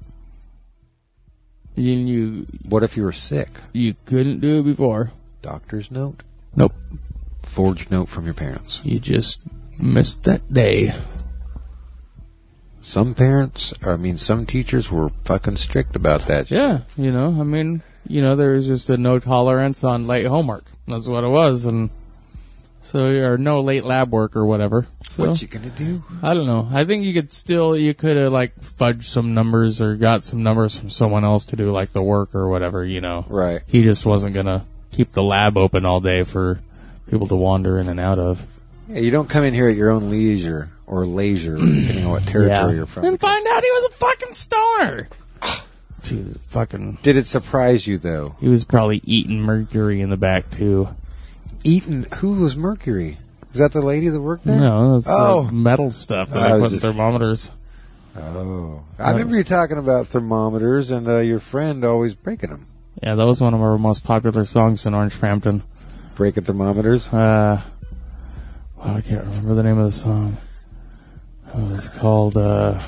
You What if you were sick? couldn't do it before. Doctor's note? Nope. Forged note from your parents. You just missed that day. Some some teachers were fucking strict about that shit. Yeah, there was just a no tolerance on late homework. That's what it was, and so or no late lab work or whatever. So What you gonna do? I don't know. I think you could have like fudged some numbers or got some numbers from someone else to do like the work or whatever. Right. He just wasn't gonna keep the lab open all day for people to wander in and out of. Yeah, you don't come in here at your own leisure or leisure, depending on what territory you're from. And find out he was a fucking stoner. Dude, fucking. Did it surprise you though? He was probably eating mercury in the back too. Eaton, who was Mercury? Is that the lady that worked there? No, it's Oh. metal stuff that I I was put in just- thermometers. Oh, I remember you talking about thermometers and your friend always breaking them. Yeah, that was one of our most popular songs in Orange Frampton. Breaking thermometers. I can't remember the name of the song. It was called, I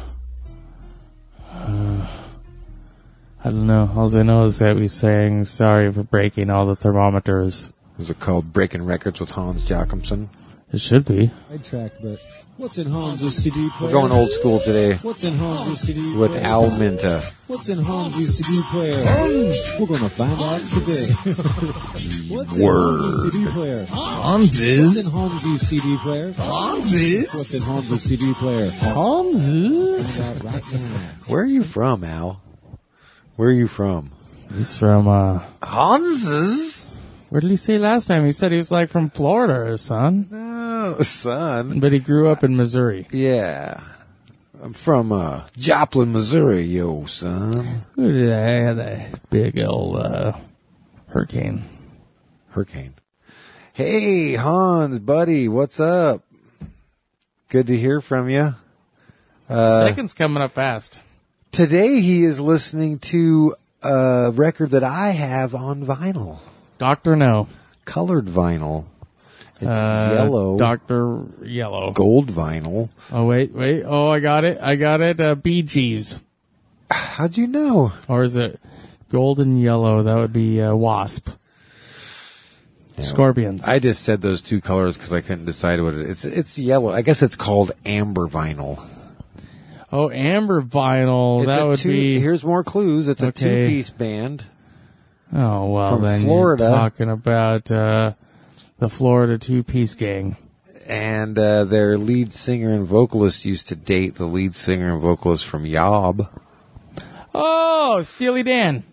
don't know. All I know is that we sang "Sorry for Breaking All the Thermometers." Was it called Breaking Records with Hans Jacobson? It should be. Track, but what's in Hans' CD player? We're going old school today What's in Hans' CD player? with Al Minta. What's in Hans' CD player? Hans! We're gonna find out today. What's in Hans' CD player? What's in Hans' CD player? What's in Hans' CD player? Hans. Find out right now. Where are you from, Al? Where are you from? He's from, Hans's? where did he say last time? He said he was like from Florida, son. No, son. But he grew up in Missouri. Yeah. I'm from Joplin, Missouri, yo, son. Who did I have that big old hurricane? Hurricane. Hey, Hans, buddy, what's up? Good to hear from you. Second's coming up fast. Today he is listening to a record that I have on vinyl. Dr. No. Colored vinyl. It's yellow. Dr. Yellow. Gold vinyl. Oh, wait. Oh, I got it. Bee Gees. How'd you know? Or is it gold and yellow? That would be Wasp. Yeah. Scorpions. I just said those two colors because I couldn't decide what it is. It's yellow. I guess it's called amber vinyl. Oh, amber vinyl. That would be... Here's more clues. It's a Okay. two-piece band. Oh, well, From then Florida. you're talking about the Florida two-piece gang. And their lead singer and vocalist used to date the lead singer and vocalist from Yob. Oh, Steely Dan.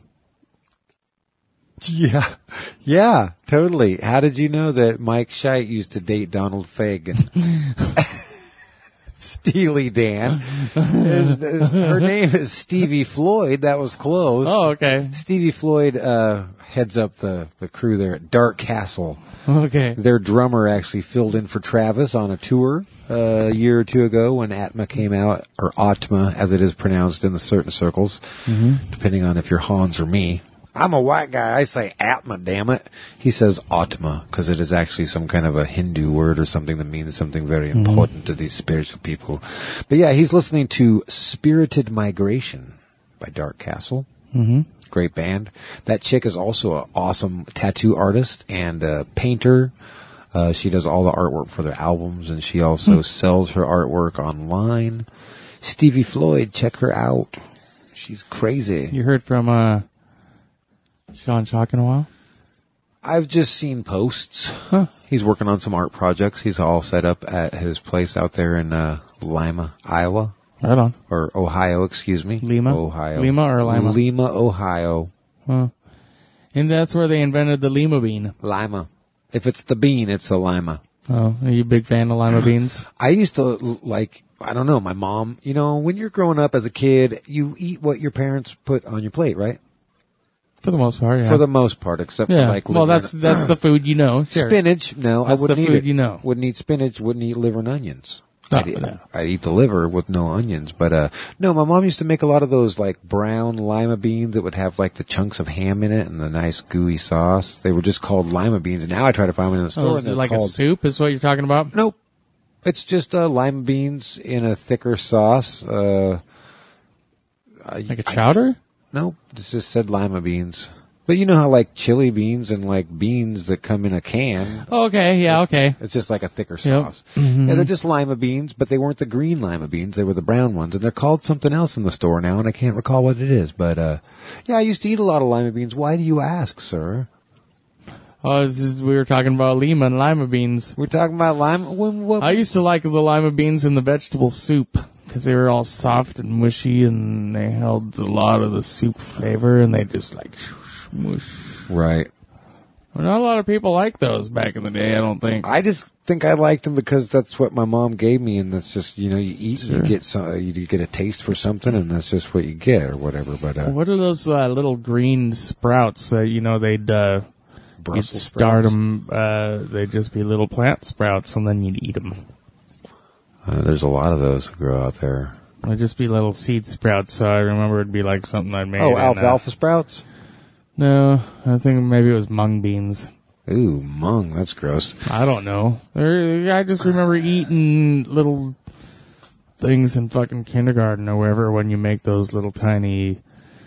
Yeah, totally. How did you know that Mike Scheidt used to date Donald Fagen? Steely Dan. Her name is Stevie Floyd. That was close. Oh, okay. Stevie Floyd heads up the crew there at Dark Castle. Okay. Their drummer actually filled in for Travis on a tour a year or two ago when Atma came out, or Atma as it is pronounced in the certain circles, depending on if you're Hans or me. I'm a white guy. I say Atma, damn it. He says Atma because it is actually some kind of a Hindu word or something that means something very important to these spiritual people. But yeah, he's listening to Spirited Migration by Dark Castle. Mm-hmm. Great band. That chick is also an awesome tattoo artist and a painter. She does all the artwork for their albums, and she also sells her artwork online. Stevie Floyd, check her out. She's crazy. You heard from Sean Chalk in a while? I've just seen posts. Huh. He's working on some art projects. He's all set up at his place out there in Lima, Iowa. Right on. Or Ohio, excuse me. Lima? Ohio. Lima or Lima? Lima, Ohio. Huh. And that's where they invented the lima bean. Lima. If it's the bean, it's a lima. Oh, are you a big fan of lima beans? I used to I don't know, my mom, when you're growing up as a kid, you eat what your parents put on your plate, right? For the most part, yeah. For the most part, except yeah. for Well, liver that's the food you know. Sure. Spinach, no, That's I wouldn't the eat food it. you know. Wouldn't eat spinach, wouldn't eat liver and onions. No, I'd eat the liver with no onions, but no, my mom used to make a lot of those like brown lima beans that would have like the chunks of ham in it and the nice gooey sauce. They were just called lima beans, and now I try to find them in the store. Oh, and is they're it like called, a soup is what you're talking about? Nope. It's just lima beans in a thicker sauce. Like a chowder? Nope, it just said lima beans. But you know how like chili beans and like beans that come in a can. Oh, okay, yeah, okay. It's just like a thicker Yep. sauce. Yeah, they're just lima beans, but they weren't the green lima beans. They were the brown ones. And they're called something else in the store now, and I can't recall what it is. But, yeah, I used to eat a lot of lima beans. Why do you ask, sir? Oh, we were talking about lima and lima beans. We're talking about lima. What? I used to like the lima beans in the vegetable soup because they were all soft and mushy, and they held a lot of the soup flavor, and they just like smush. Right. Well, not a lot of people liked those back in the day, I don't think. I just think I liked them because that's what my mom gave me, and that's just, you eat, Sure. you get a taste for something, and that's just what you get or whatever. But What are those little green sprouts that, they'd you'd Brussels start sprouts. them, they'd just be little plant sprouts, and then you'd eat them. There's a lot of those that grow out there. They'd just be little seed sprouts, so I remember it'd be like something I'd made. Oh, in, alfalfa sprouts? No, I think maybe it was mung beans. Ooh, mung, that's gross. I don't know. I just remember eating little things in fucking kindergarten or wherever when you make those little tiny,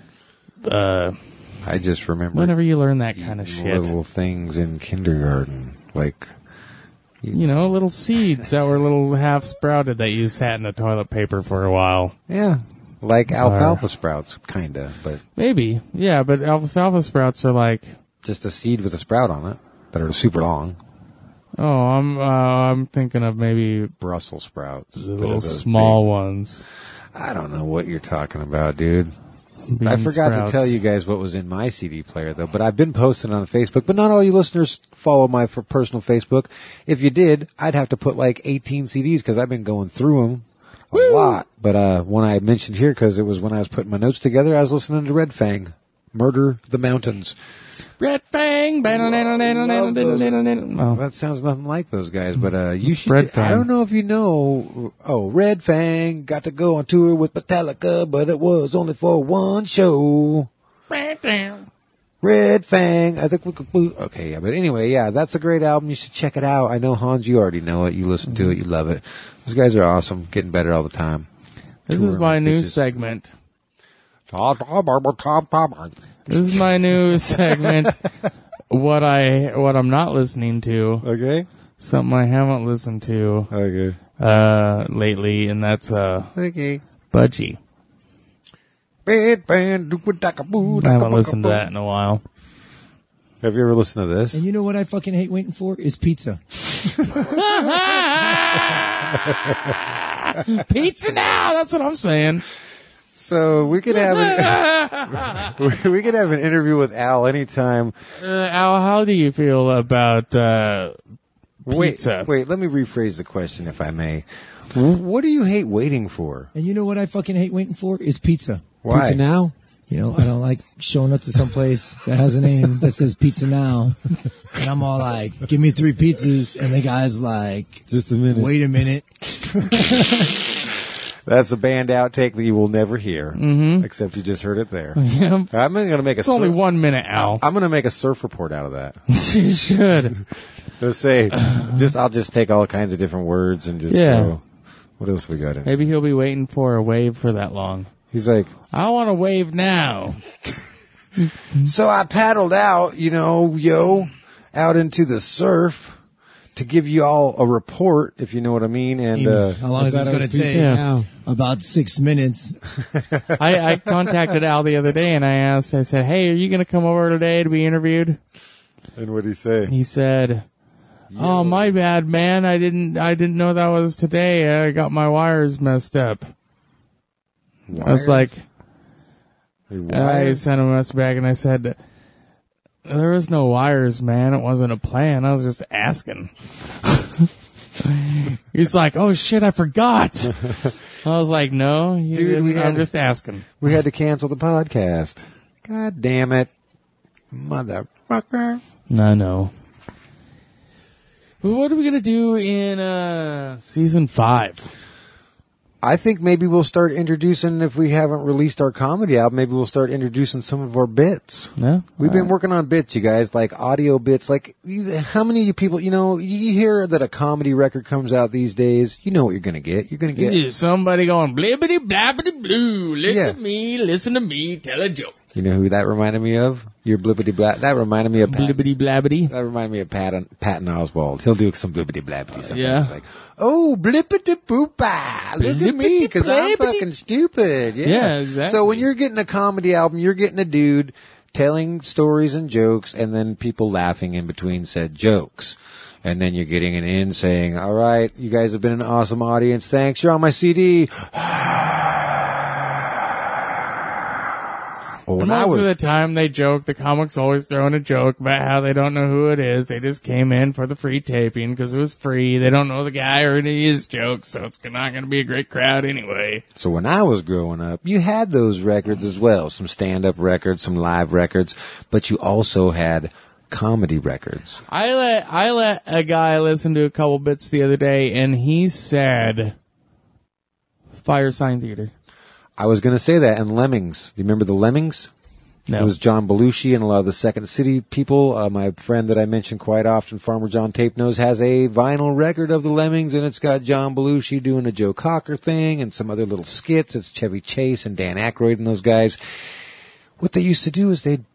I just remember whenever you learn that kind of shit. little things in kindergarten, like You know, little seeds that were little half sprouted that you sat in the toilet paper for a while. Yeah. Like alfalfa sprouts, kinda, but Maybe. Yeah, but alfalfa sprouts are like, just a seed with a sprout on it that are super long. oh, I'm thinking of maybe Brussels sprouts. the little small ones. I don't know what you're talking about, dude. Bean I forgot sprouts. to tell you guys what was in my CD player, though, but I've been posting on Facebook, but not all you listeners follow my personal Facebook. If you did, I'd have to put like 18 CDs because I've been going through them a lot. But one I mentioned here because it was when I was putting my notes together, I was listening to Red Fang, Murder the Mountains. Red Fang. Oh, Oh. that sounds nothing like those guys, but you It's should. Red Fang. I don't know if you know. Oh, Red Fang got to go on tour with Metallica, but it was only for one show. Red Fang. I think we could. Okay, yeah, but anyway, yeah, that's a great album. You should check it out. I know, Hans, you already know it. You listen to it. You love it. Those guys are awesome. Getting better all the time. This is my new bitches. segment. This is my new segment. What I'm not listening to. Okay. Something I haven't listened to Okay. lately, and that's Okay. Budgie. Red Fang. I haven't listened to that in a while. Have you ever listened to this? And you know what I fucking hate waiting for? Is pizza. Pizza now. That's what I'm saying. So we could have we could have an interview with Al anytime. Al, how do you feel about pizza? Wait, let me rephrase the question if I may. What do you hate waiting for? And you know what I fucking hate waiting for? Is pizza. Why? Pizza now? You know, I don't like showing up to some place that has a name that says Pizza Now. And I'm all like, give me 3 pizzas. And the guy's like, Just a minute. wait a minute. That's a band outtake that you will never hear, except you just heard it there. Yeah. I'm going to make a. It's only 1 minute, Al. I'm going to make a surf report out of that. You should. Let's say, I'll just take all kinds of different words and just go. What else we got in? Maybe he'll be waiting for a wave for that long. He's like, I want a wave now. so I paddled out, out into the surf to give you all a report, if you know what I mean. And How long is this going to take? Yeah. About 6 minutes. I contacted Al the other day and I said, hey, are you going to come over today to be interviewed? and what did he say? He said, oh, my bad, man. I didn't know that was today. I got my wires messed up. I was like, I sent him a message back and I said, there was no wires, man. It wasn't a plan. I was just asking. He's like, oh shit, I forgot. I was like, no, you Dude, didn't. I'm just asking. We had to cancel the podcast. God damn it. Motherfucker. No. Well, what are we going to do in season 5? I think maybe we'll start introducing, if we haven't released our comedy album, maybe we'll start introducing some of our bits. Yeah? We've been working on bits, you guys, like audio bits. Like, how many of you people, you hear that a comedy record comes out these days, you know what you're going to get. You're going to get somebody going blibbity blabbity blue. Yeah. Listen to me, tell a joke. You know who that reminded me of? Your blibbity blab. That reminded me of Blibbity blabbity. That reminded me of Patton Oswalt. He'll do some blibbity blabbity. Something Yeah. like, oh, blippity boopa. Look at me, because I'm fucking stupid. Yeah, exactly. So when you're getting a comedy album, you're getting a dude telling stories and jokes, and then people laughing in between said jokes. And then you're getting an in saying, all right, you guys have been an awesome audience. Thanks. You're on my CD. Well, when Most of the time they joke, the comics always throwing a joke about how they don't know who it is. They just came in for the free taping because it was free. They don't know the guy or any of his jokes, so it's not going to be a great crowd anyway. So when I was growing up, you had those records as well, some stand-up records, some live records, but you also had comedy records. I let a guy listen to a couple bits the other day, and he said Fire Sign Theater. I was going to say that, and Lemmings. Do you remember the Lemmings? No. It was John Belushi and a lot of the Second City people. My friend that I mention quite often, Farmer John Tape Nose, has a vinyl record of the Lemmings, and it's got John Belushi doing a Joe Cocker thing and some other little skits. It's Chevy Chase and Dan Aykroyd and those guys. What they used to do is they'd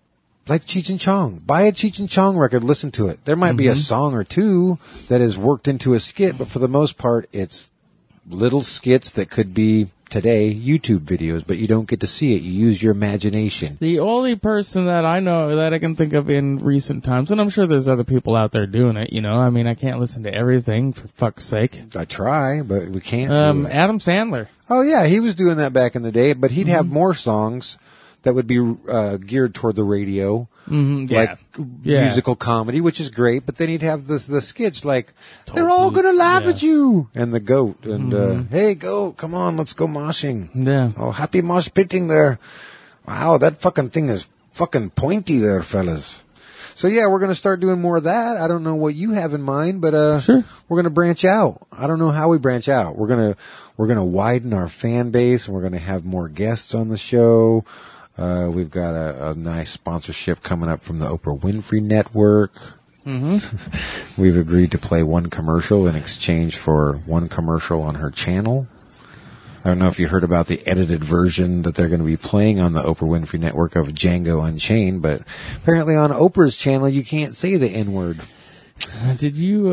like Cheech and Chong. Buy a Cheech and Chong record, listen to it. There might be a song or two that is worked into a skit, but for the most part, it's little skits that could be, today, YouTube videos, but you don't get to see it. You use your imagination. The only person that I know that I can think of in recent times, and I'm sure there's other people out there doing it, you know, I mean, I can't listen to everything, for fuck's sake. I try, but we can't do it. Adam Sandler. Oh, yeah, he was doing that back in the day, but he'd have more songs that would be geared toward the radio, like musical comedy, which is great. But then he'd have the skits like, they're all going to laugh at you, and the goat, and hey, goat, come on, let's go moshing. Yeah. Oh, happy mosh pitting there. Wow, that fucking thing is fucking pointy there, fellas. So yeah, we're going to start doing more of that. I don't know what you have in mind, but sure. We're going to branch out. I don't know how we branch out. We're going to widen our fan base, and we're going to have more guests on the show. We've got a nice sponsorship coming up from the Oprah Winfrey Network. Mm-hmm. We've agreed to play one commercial in exchange for one commercial on her channel. I don't know if you heard about the edited version that they're going to be playing on the Oprah Winfrey Network of Django Unchained, but apparently on Oprah's channel you can't say the N-word. Did you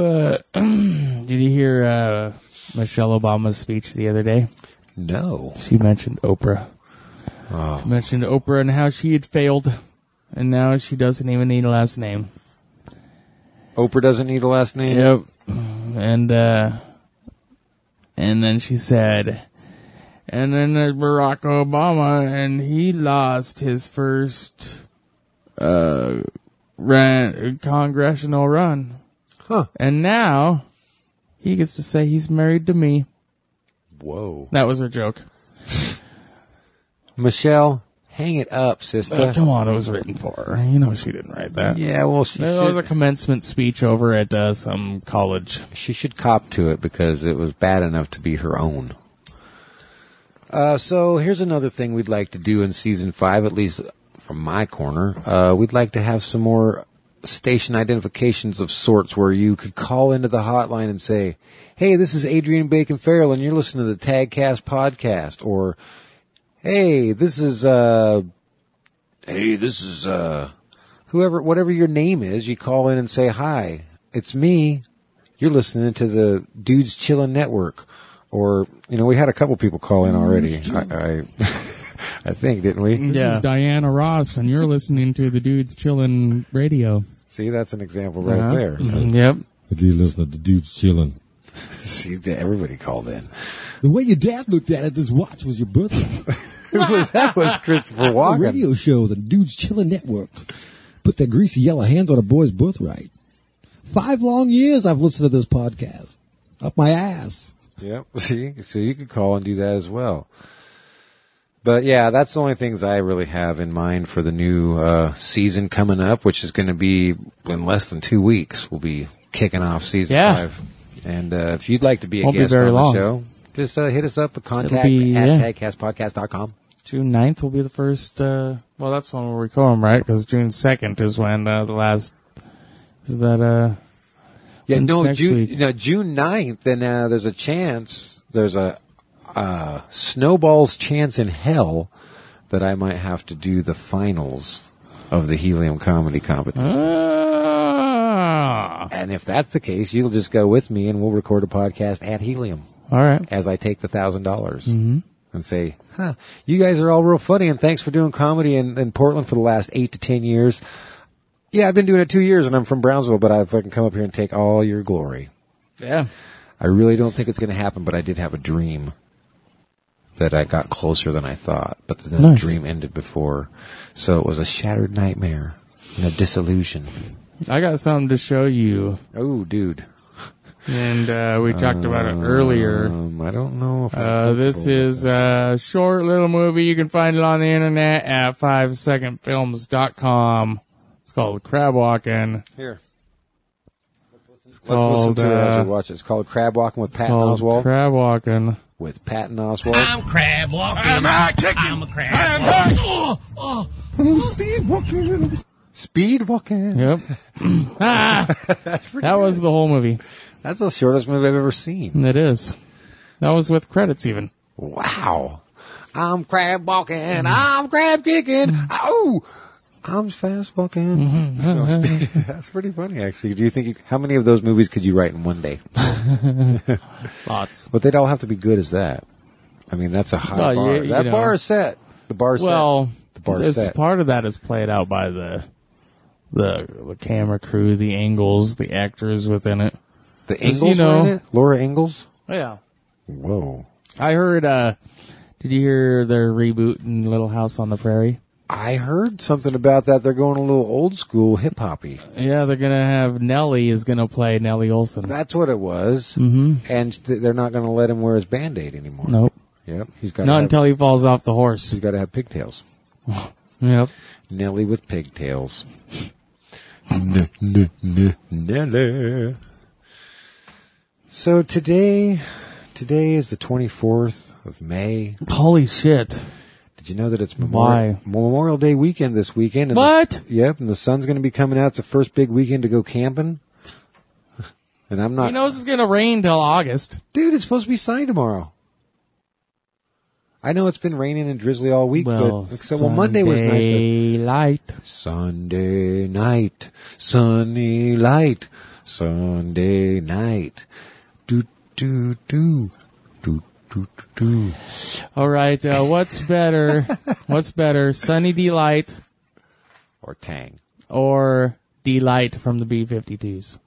hear Michelle Obama's speech the other day? No. She mentioned Oprah. Oh. She mentioned Oprah and how she had failed, and now she doesn't even need a last name. Oprah doesn't need a last name? Yep. And then she said, and then there's Barack Obama, and he lost his first congressional run. Huh. And now he gets to say he's married to me. Whoa. That was her joke. Michelle, hang it up, sister. Come on, it was written for her. You know she didn't write that. Yeah, well, It was a commencement speech over at some college. She should cop to it because it was bad enough to be her own. So here's another thing we'd like to do in season 5, at least from my corner. We'd like to have some more station identifications of sorts where you could call into the hotline and say, hey, this is Adrian Bacon Farrell and you're listening to the Tagcast podcast, or hey, this is whatever your name is, you call in and say, hi, it's me. You're listening to the Dudes Chillin' Network. Or, you know, we had a couple people call in already. I think, didn't we? This is Diana Ross, and you're listening to the Dudes Chillin' Radio. See, that's an example right there. So, yep. If you listen to the Dudes Chillin'. see, everybody called in. The way your dad looked at it, this watch was your birthright. That was Christopher Walken. Radio shows and Dudes Chillin' Network. Put their greasy yellow hands on a boy's birthright. 5 long years I've listened to this podcast. Up my ass. Yep. See, so you could call and do that as well. But yeah, that's the only things I really have in mind for the new season coming up, which is going to be in less than 2 weeks. We'll be kicking off season 5. And if you'd like to be a guest on the show, just hit us up at contact at tagcastpodcast.com. June 9th will be the first, well, that's when we'll record them, right? Because June 2nd is when the last, is that, yeah, no, June 9th, then there's a chance, there's a snowball's chance in hell that I might have to do the finals of the Helium Comedy Competition. And if that's the case, you'll just go with me and we'll record a podcast at Helium. All right. As I take the $1,000 and say, you guys are all real funny and thanks for doing comedy in Portland for the last 8 to 10 years. Yeah, I've been doing it 2 years and I'm from Brownsville, but I can come up here and take all your glory. Yeah. I really don't think it's going to happen, but I did have a dream that I got closer than I thought, but then the dream ended before. So it was a shattered nightmare and a disillusion. I got something to show you. Oh, dude. And we talked about it earlier. I don't know if this is a short little movie. You can find it on the internet at 5secondfilms.com. It's called Crab Walking. Here. Let's listen to it as we watch it. It's called Crab Walking with Patton Oswalt. Crab Walking. With Patton Oswalt. I'm crab walking. I'm a crab walking. I'm speed walking. Speed walking. Yep. That was the whole movie. That's the shortest movie I've ever seen. It is. That was with credits even. Wow. I'm crab walking. I'm crab kicking. Oh, I'm fast walking. That's pretty funny, actually. Do you think how many of those movies could you write in one day? Lots. But they'd all have to be good as that. I mean, that's a high bar. That bar is set. The bar is set. Well, the bar is set. Part of that is played out by the camera crew, the angles, the actors within it. The Ingalls were in it? Laura Ingalls? Yeah. Whoa. I heard, did you hear they're rebooting Little House on the Prairie? I heard something about that. They're going a little old school hip hoppy. Yeah, they're gonna have Nelly is gonna play Nellie Olson. That's what it was. Mm-hmm. And they're not gonna let him wear his Band-Aid anymore. Nope. Yep. He's got not until he falls off the horse. He's got to have pigtails. Yep. Nelly with pigtails. Nelly. So today is the 24th of May. Holy shit. Did you know that it's Memorial Day weekend this weekend? And what? Yep, and the sun's going to be coming out. It's the first big weekend to go camping. And I'm not... He knows it's going to rain till August. Dude, it's supposed to be sunny tomorrow. I know it's been raining and drizzly all week, but Monday was nice. Sunday light. Sunday night, sunny light, Sunday night. Do, do, do, do, do, do. All right, what's better? What's better, Sunny Delight or Tang? Or Delight from the B-52s?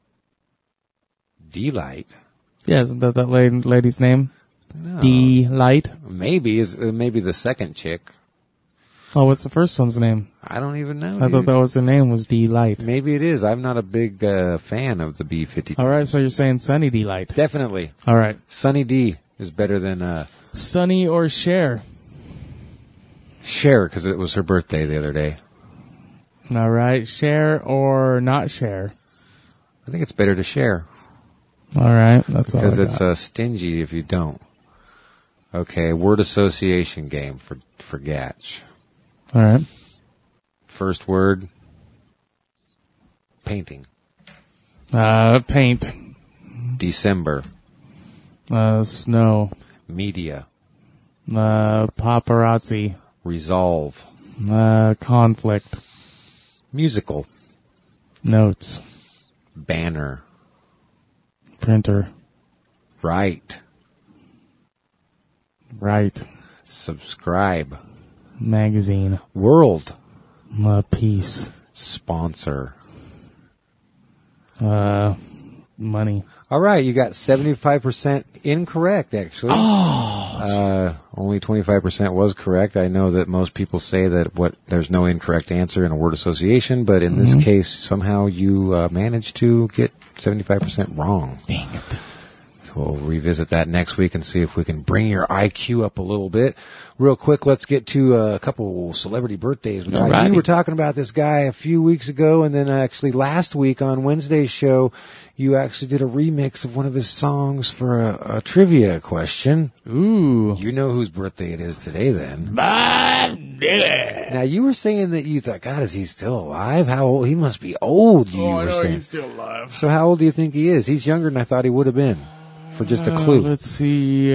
Delight? Yeah, isn't that lady's name? No. Delight? Maybe the second chick. Oh, what's the first one's name? I don't even know. I thought that was her name was Delight. Maybe it is. I'm not a big fan of the B-52. All right, so you're saying Sunny Delight. Definitely. All right. Sunny D is better than... Sunny or Cher? Cher, because it was her birthday the other day. All right. Cher or not Cher? I think it's better to share. All right. That's all I got. Because it's stingy if you don't. Okay, word association game for Gatch. All right. First word, painting. Paint. December. Snow. Media. Paparazzi. Resolve. Conflict. Musical. Notes. Banner. Printer. Right. Right. Subscribe. Magazine. World. Peace. Sponsor. Money. All right, you got 75% incorrect, actually. Only 25% was correct. I know that most people say that there's no incorrect answer in a word association, but in this case, somehow you managed to get 75% wrong. Dang it. So we'll revisit that next week and see if we can bring your IQ up a little bit. Real quick, let's get to a couple celebrity birthdays. We were talking about this guy a few weeks ago, and then actually last week on Wednesday's show, you actually did a remix of one of his songs for a trivia question. Ooh. You know whose birthday it is today, then. Bob Dylan. Now, you were saying that you thought, God, is he still alive? How old? He must be old, you were saying. He's still alive. So how old do you think he is? He's younger than I thought he would have been. For just a clue. Let's see,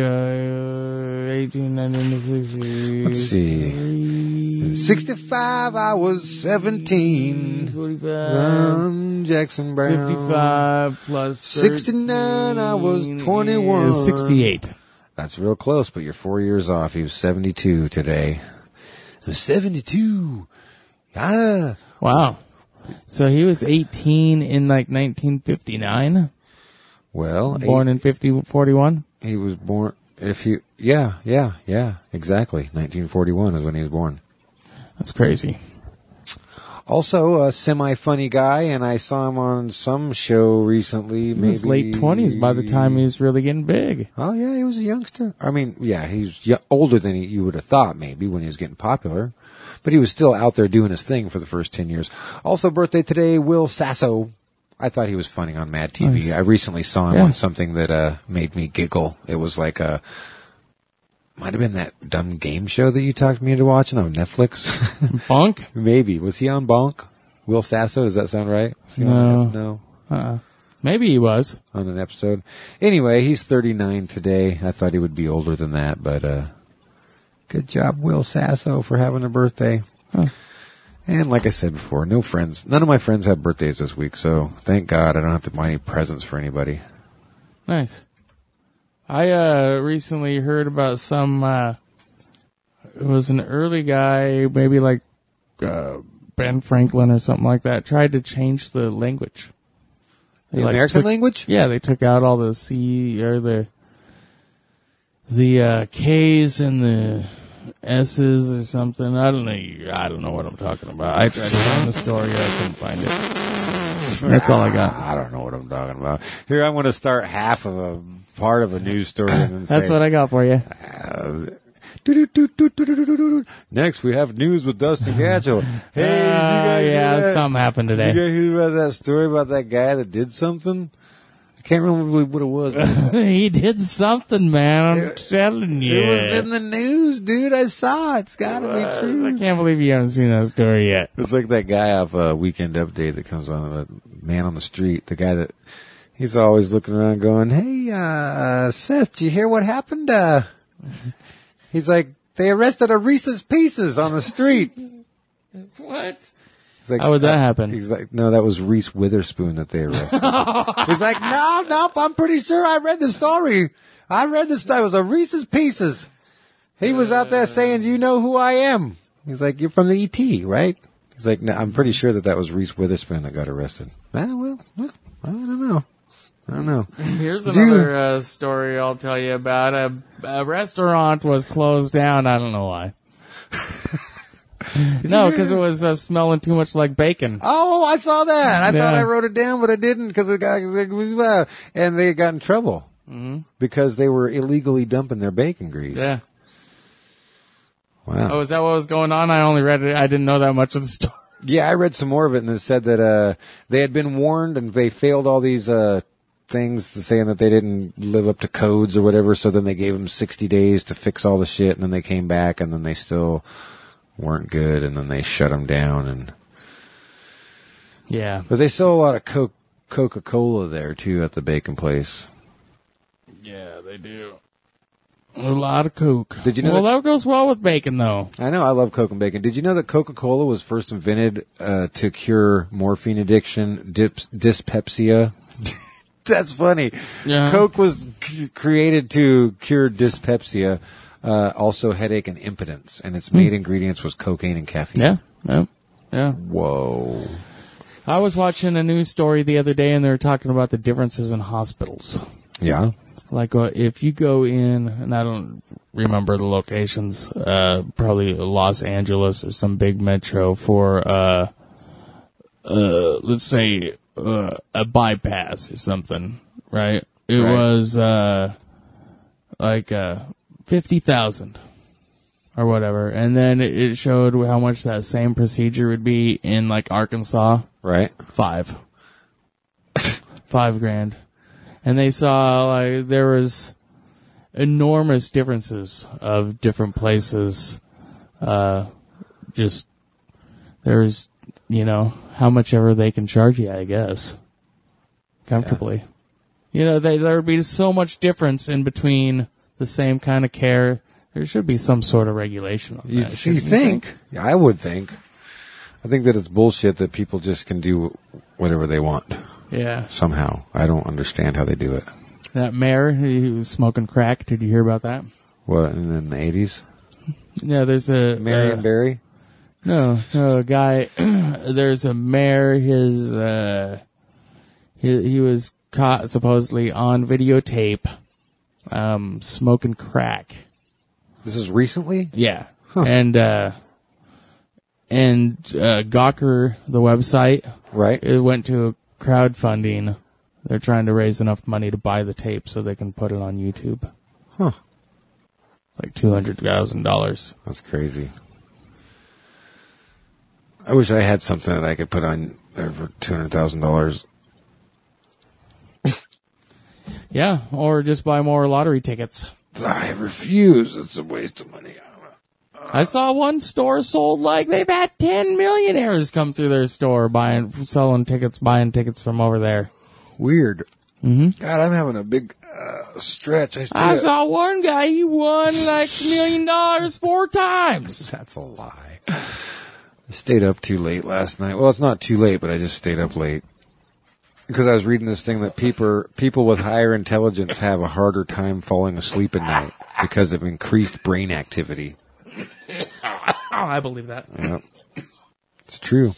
18, Let's see. 65, I was 17. 45. Jackson Brown. 55 plus 69, I was 21. 68. That's real close, but you're 4 years off. He was 72 today. I'm 72. Ah. Wow. So he was 18 in like 1959? Well, born in 41? He was born, exactly. 1941 is when he was born. That's crazy. Also, a semi-funny guy, and I saw him on some show recently. He was late 20s by the time he was really getting big. Oh, yeah, he was a youngster. I mean, yeah, he's older than you would have thought, maybe, when he was getting popular. But he was still out there doing his thing for the first 10 years. Also, birthday today, Will Sasso. I thought he was funny on Mad TV. Nice. I recently saw him on something that made me giggle. It was like might have been that dumb game show that you talked me into watching on Netflix. Bonk? Maybe. Was he on Bonk? Will Sasso, does that sound right? No. Maybe he was. On an episode. Anyway, he's 39 today. I thought he would be older than that, but good job, Will Sasso, for having a birthday. Huh. And like I said before, no friends. None of my friends have birthdays this week, so thank God I don't have to buy any presents for anybody. Nice. I recently heard about some. It was an early guy, maybe like Ben Franklin or something like that. Tried to change the language. They The American language? Yeah, they took out all the C or the K's and the S's or something. I don't know what I'm talking about. I tried to find the story. I couldn't find it. That's all I got. I don't know what I'm talking about. Here, I'm going to start half of a part of a news story. And then That's what I got for you. Next, we have news with Dustin Gatchell. Hey, did you guys hear that? Something happened Did you today. guys hear about that story about that guy that did something? I can't remember what it was. He did something, man. I'm telling you. It was in the news, dude. I saw it. It's got to be true. I can't believe you haven't seen that story yet. It's like that guy off Weekend Update that comes on, Man on the Street. The guy that he's always looking around going, hey, Seth, did you hear what happened? He's like, they arrested a Reese's Pieces on the street. What? He's like, How would that happen? He's like, no, that was Reese Witherspoon that they arrested. He's like, no, I'm pretty sure I read the story. It was a Reese's Pieces. He was out there saying, do you know who I am? He's like, you're from the E.T., right? He's like, no, I'm pretty sure that was Reese Witherspoon that got arrested. Well, I don't know. Here's another story I'll tell you about. A restaurant was closed down. I don't know why. No, because it was smelling too much like bacon. Oh, I saw that. I Yeah. thought I wrote it down, but I didn't because the guy was, and they got in trouble because they were illegally dumping their bacon grease. Yeah. Wow. Oh, is that what was going on? I only read it. I didn't know that much of the story. Yeah, I read some more of it, and it said that they had been warned, and they failed all these things, saying that they didn't live up to codes or whatever. So then they gave them 60 days to fix all the shit, and then they came back, and then they still weren't good, and then they shut them down. And Yeah. but they sell a lot of Coca-Cola there too at the bacon place. Yeah, they do. A lot of Coke. Did you know Well, that goes well with bacon, though. I know, I love Coke and bacon. Did you know that Coca-Cola was first invented to cure morphine addiction, dyspepsia? That's funny. Yeah. Coke was created to cure dyspepsia, also headache and impotence, and its main ingredients was cocaine and caffeine. Yeah. Whoa. I was watching a news story the other day, and they were talking about the differences in hospitals. Yeah? Like, if you go in, and I don't remember the locations, probably Los Angeles or some big metro for, let's say, a bypass or something, right? It was, like, 50,000 or whatever. And then it showed how much that same procedure would be in, like, Arkansas. Right? $5 grand. And they saw, like, there was enormous differences of different places. Just, there's, how much ever they can charge you, I guess. Comfortably. Yeah. There would be so much difference in between the same kind of care. There should be some sort of regulation on that. You think? Yeah, I would think. I think that it's bullshit that people just can do whatever they want. Yeah. Somehow. I don't understand how they do it. That mayor, he was smoking crack. Did you hear about that? What, in the 80s? Yeah, there's a... Marion Barry? No, a guy, there's a mayor, he was caught supposedly on videotape, smoking crack. This is recently? Yeah. Huh. And Gawker, the website. Right. It went to crowdfunding. They're trying to raise enough money to buy the tape so they can put it on YouTube. Huh. Like $200,000. That's crazy. I wish I had something that I could put on there for $200,000. Yeah, or just buy more lottery tickets. I refuse. It's a waste of money. I saw one store sold like they've had 10 millionaires come through their store buying tickets from over there. Weird. Mm-hmm. God, I'm having a big stretch. I saw one guy, he won like $1 million 4 times. That's a lie. Stayed up too late last night. Well, it's not too late, but I just stayed up late. Because I was reading this thing that people with higher intelligence have a harder time falling asleep at night because of increased brain activity. Oh, I believe that. Yep. It's true.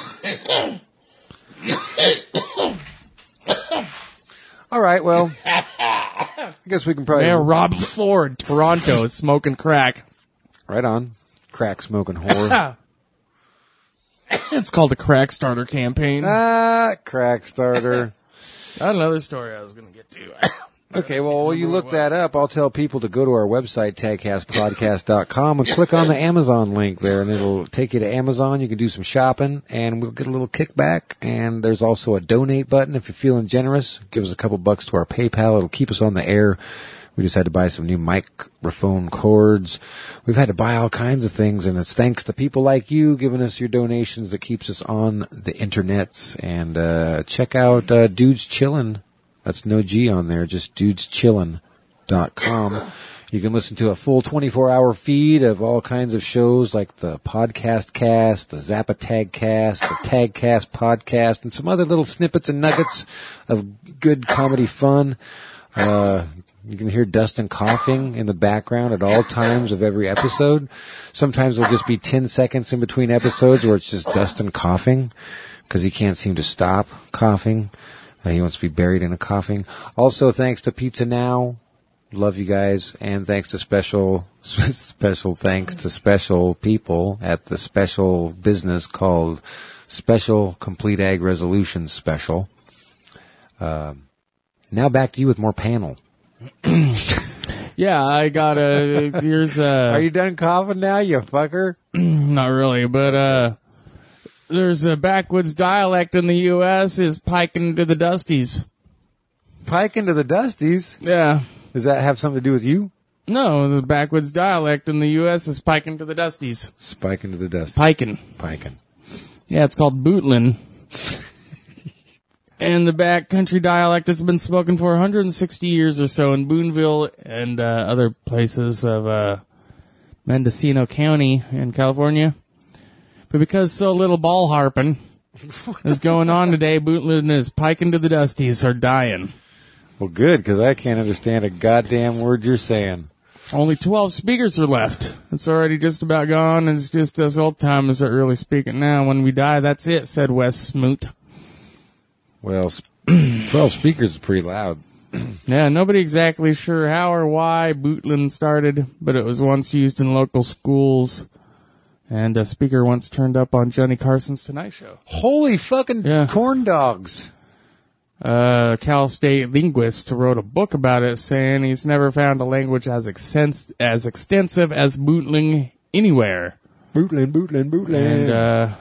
All right, well, I guess we can probably... Mayor Rob Ford, Toronto, is smoking crack. Right on. Crack smoking whore. It's called the Crack Starter campaign. Crack starter. Another story I was going to get to. Okay, well, while you look that up, I'll tell people to go to our website, tagcastpodcast.com, and click on the Amazon link there, and it'll take you to Amazon. You can do some shopping, and we'll get a little kickback. And there's also a donate button if you're feeling generous. Give us a couple bucks to our PayPal. It'll keep us on the air. We just had to buy some new microphone cords. We've had to buy all kinds of things, and it's thanks to people like you giving us your donations that keeps us on the internets. And check out Dudes Chillin'. That's no G on there, just dudeschillin.com. You can listen to a full 24-hour feed of all kinds of shows like the Podcast Cast, the Zappa Tag Cast, the Tag Cast Podcast, and some other little snippets and nuggets of good comedy fun. You can hear Dustin coughing in the background at all times of every episode. Sometimes there'll just be 10 seconds in between episodes where it's just Dustin coughing because he can't seem to stop coughing. He wants to be buried in a coughing. Also, thanks to Pizza Now. Love you guys. And thanks to special thanks to special people at the special business called Special Complete Ag Resolution Special. Now back to you with more panel. Yeah, I got here's Are you done coughing now, you fucker? Not really, but there's a backwoods dialect in the U.S. is piking to the Dusties. Piking to the Dusties? Yeah. Does that have something to do with you? No, the backwoods dialect in the U.S. is piking to the Dusties. Spiking to the Dusties. Piking. Yeah, it's called Bootlin. And the backcountry dialect has been spoken for 160 years or so in Boonville and other places of Mendocino County in California. But because so little ball harping is going on today, Bootlin is piking to the Dusties or dying. Well, good, because I can't understand a goddamn word you're saying. Only 12 speakers are left. It's already just about gone, and it's just us old timers that really speak it now. When we die, that's it, said Wes Smoot. Well, 12 speakers is pretty loud. Yeah, nobody exactly sure how or why Bootlin started, but it was once used in local schools. And a speaker once turned up on Johnny Carson's Tonight Show. Holy fucking corn dogs. Cal State linguist wrote a book about it saying he's never found a language as extensive as Bootling anywhere. Bootlin.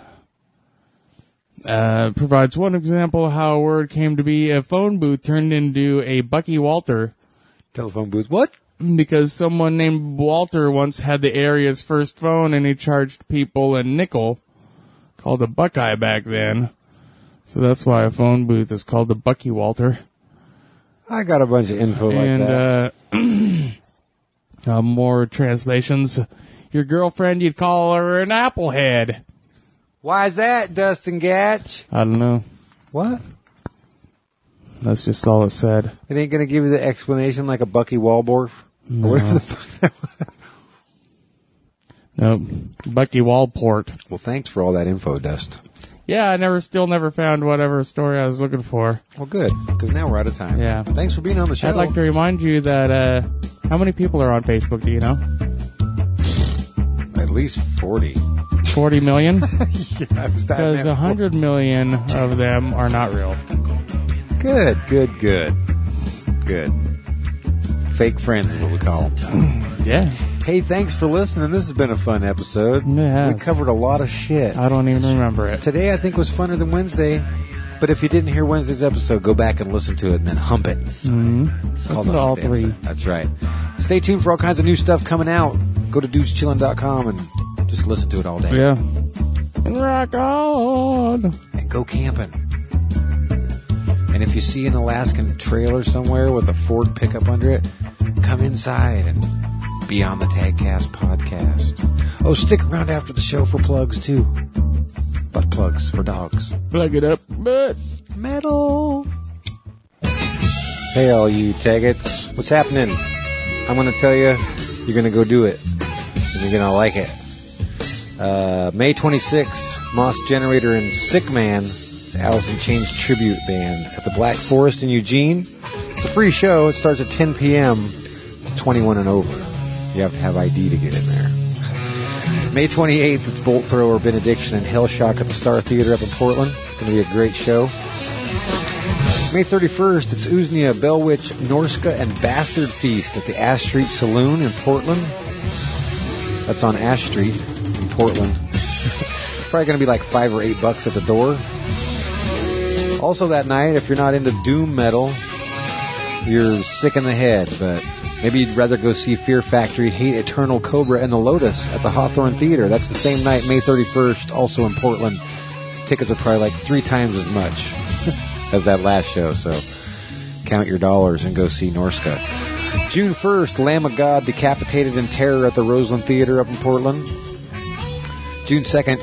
And provides one example of how a word came to be. A phone booth turned into a Bucky Walter. Telephone booth. What? Because someone named Walter once had the area's first phone and he charged people a nickel, called a Buckeye back then. So that's why a phone booth is called a Bucky Walter. I got a bunch of info like that. More translations. Your girlfriend, you'd call her an applehead. Why is that, Dustin Gatch? I don't know. What? That's just all it said. It ain't going to give you the explanation like a Bucky Waldorf? No. Or whatever the fuck that was. Nope. Bucky Walport. Well, thanks for all that info, Dust. Yeah, I still never found whatever story I was looking for. Well, good, because now we're out of time. Yeah. Thanks for being on the show. I'd like to remind you that, how many people are on Facebook, do you know? At least 40. 40 million? Yeah, because 100 million of them are not real. Good. Fake friends is what we call them. Yeah. Hey, thanks for listening. This has been a fun episode. It has. We covered a lot of shit. I don't even remember it. Today I think was funner than Wednesday. But if you didn't hear Wednesday's episode, go back and listen to it and then hump it. Mm-hmm. Listen to all three. That's right. Stay tuned for all kinds of new stuff coming out. Go to dudeschillin.com and just listen to it all day. Yeah. And rock on. And go camping. And if you see an Alaskan trailer somewhere with a Ford pickup under it, come inside and be on the Tagcast podcast. Oh, stick around after the show for plugs, too. Butt plugs for dogs. Plug it up, but Metal. Hey, all you taggets. What's happening? I'm going to tell you, you're going to go do it. And you're going to like it. May 26th, Moss Generator and Sick Man, Alice in Chains tribute band at the Black Forest in Eugene. It's a free show. It starts at 10 p.m. It's 21 and over. You have to have ID to get in there. May 28th, it's Bolt Thrower, Benediction, and Hellshock at the Star Theater up in Portland. It's going to be a great show. May 31st, it's Uznia, Bellwitch, Norska, and Bastard Feast at the Ash Street Saloon in Portland. That's on Ash Street in Portland. Probably going to be like $5 or $8 at the door. Also that night, if you're not into doom metal, you're sick in the head, but maybe you'd rather go see Fear Factory, Hate Eternal, Cobra, and the Lotus at the Hawthorne Theater. That's the same night, May 31st, also in Portland. Tickets are probably like 3 times as much as that last show, so count your dollars and go see Norska. June 1st, Lamb of God, Decapitated in Terror at the Roseland Theater up in Portland. June 2nd,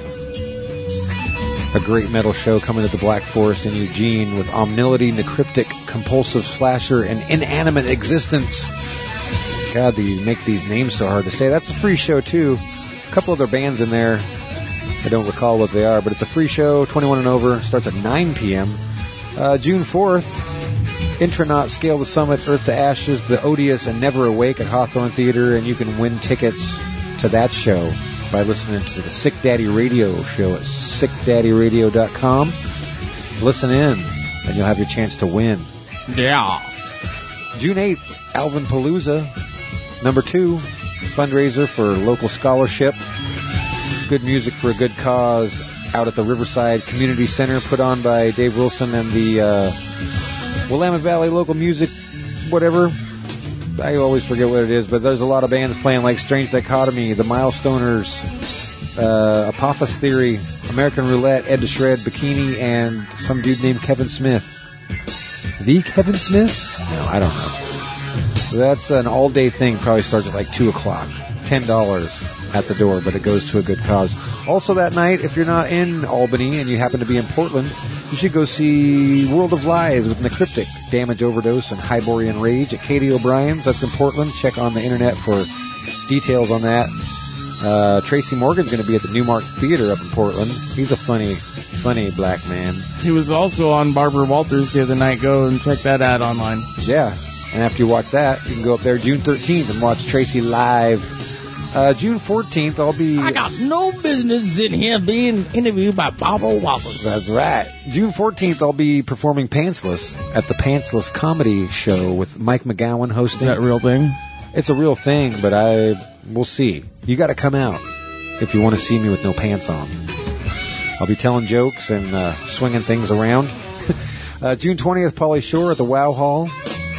a great metal show coming to the Black Forest in Eugene with Omnility, Necryptic, Compulsive Slasher, and Inanimate Existence. God, you make these names so hard to say. That's a free show, too. A couple other bands in there. I don't recall what they are, but it's a free show, 21 and over. Starts at 9 p.m. June 4th, Intronaut, Scale the Summit, Earth to Ashes, The Odious, and Never Awake at Hawthorne Theater, and you can win tickets to that show by listening to the Sick Daddy Radio show at sickdaddyradio.com. Listen in, and you'll have your chance to win. yeah. June 8th, Alvin Palooza, number 2, fundraiser for local scholarship. Good music for a good cause out at the Riverside Community Center, put on by Dave Wilson and the Willamette Valley Local Music, whatever. I always forget what it is, but there's a lot of bands playing like Strange Dichotomy, The Milestoners, Apophis Theory, American Roulette, Ed to Shred, Bikini, and some dude named Kevin Smith. The Kevin Smith? No, I don't know. So that's an all-day thing, probably starts at like 2 o'clock. $10 at the door, but it goes to a good cause. Also that night, if you're not in Albany and you happen to be in Portland, you should go see World of Lies with Necryptic, Damage Overdose, and Hyborian Rage at Katie O'Brien's. That's in Portland. Check on the internet for details on that. Tracy Morgan's going to be at the Newmark Theater up in Portland. He's a funny black man. He was also on Barbara Walters the other night. Go and check that out online. Yeah, and after you watch that, you can go up there June 13th and watch Tracy live. June 14th, I'll be... I got no business in here being interviewed by Barbara Walters. That's right. June 14th, I'll be performing Pantsless at the Pantsless Comedy Show with Mike McGowan hosting. Is that a real thing? It's a real thing, but we'll see. You got to come out if you want to see me with no pants on. I'll be telling jokes and swinging things around. June 20th, Pauly Shore at the Wow Hall.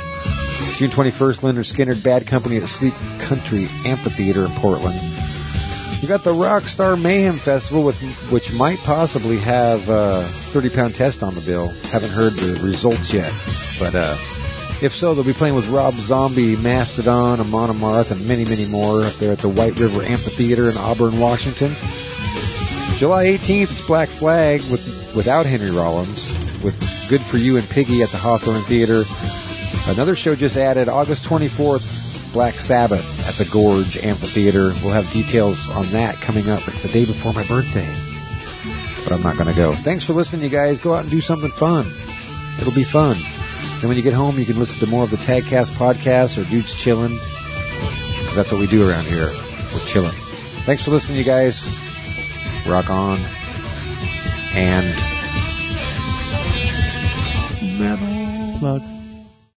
June 21st, Leonard Skinner, Bad Company at Sleep Country Amphitheater in Portland. You got the Rockstar Mayhem Festival, which might possibly have 30-pound test on the bill. Haven't heard the results yet, but if so, they'll be playing with Rob Zombie, Mastodon, Amon Amarth, and many, many more up there at the White River Amphitheater in Auburn, Washington. July 18th, it's Black Flag without Henry Rollins, with Good For You and Piggy at the Hawthorne Theater. Another show just added, August 24th, Black Sabbath at the Gorge Amphitheater. We'll have details on that coming up. It's the day before my birthday, but I'm not going to go. Thanks for listening, you guys. Go out and do something fun. It'll be fun. And when you get home, you can listen to more of the Tagcast podcast or Dudes Chillin', because that's what we do around here. We're chilling. Thanks for listening, you guys. Rock on. And... Metal plug.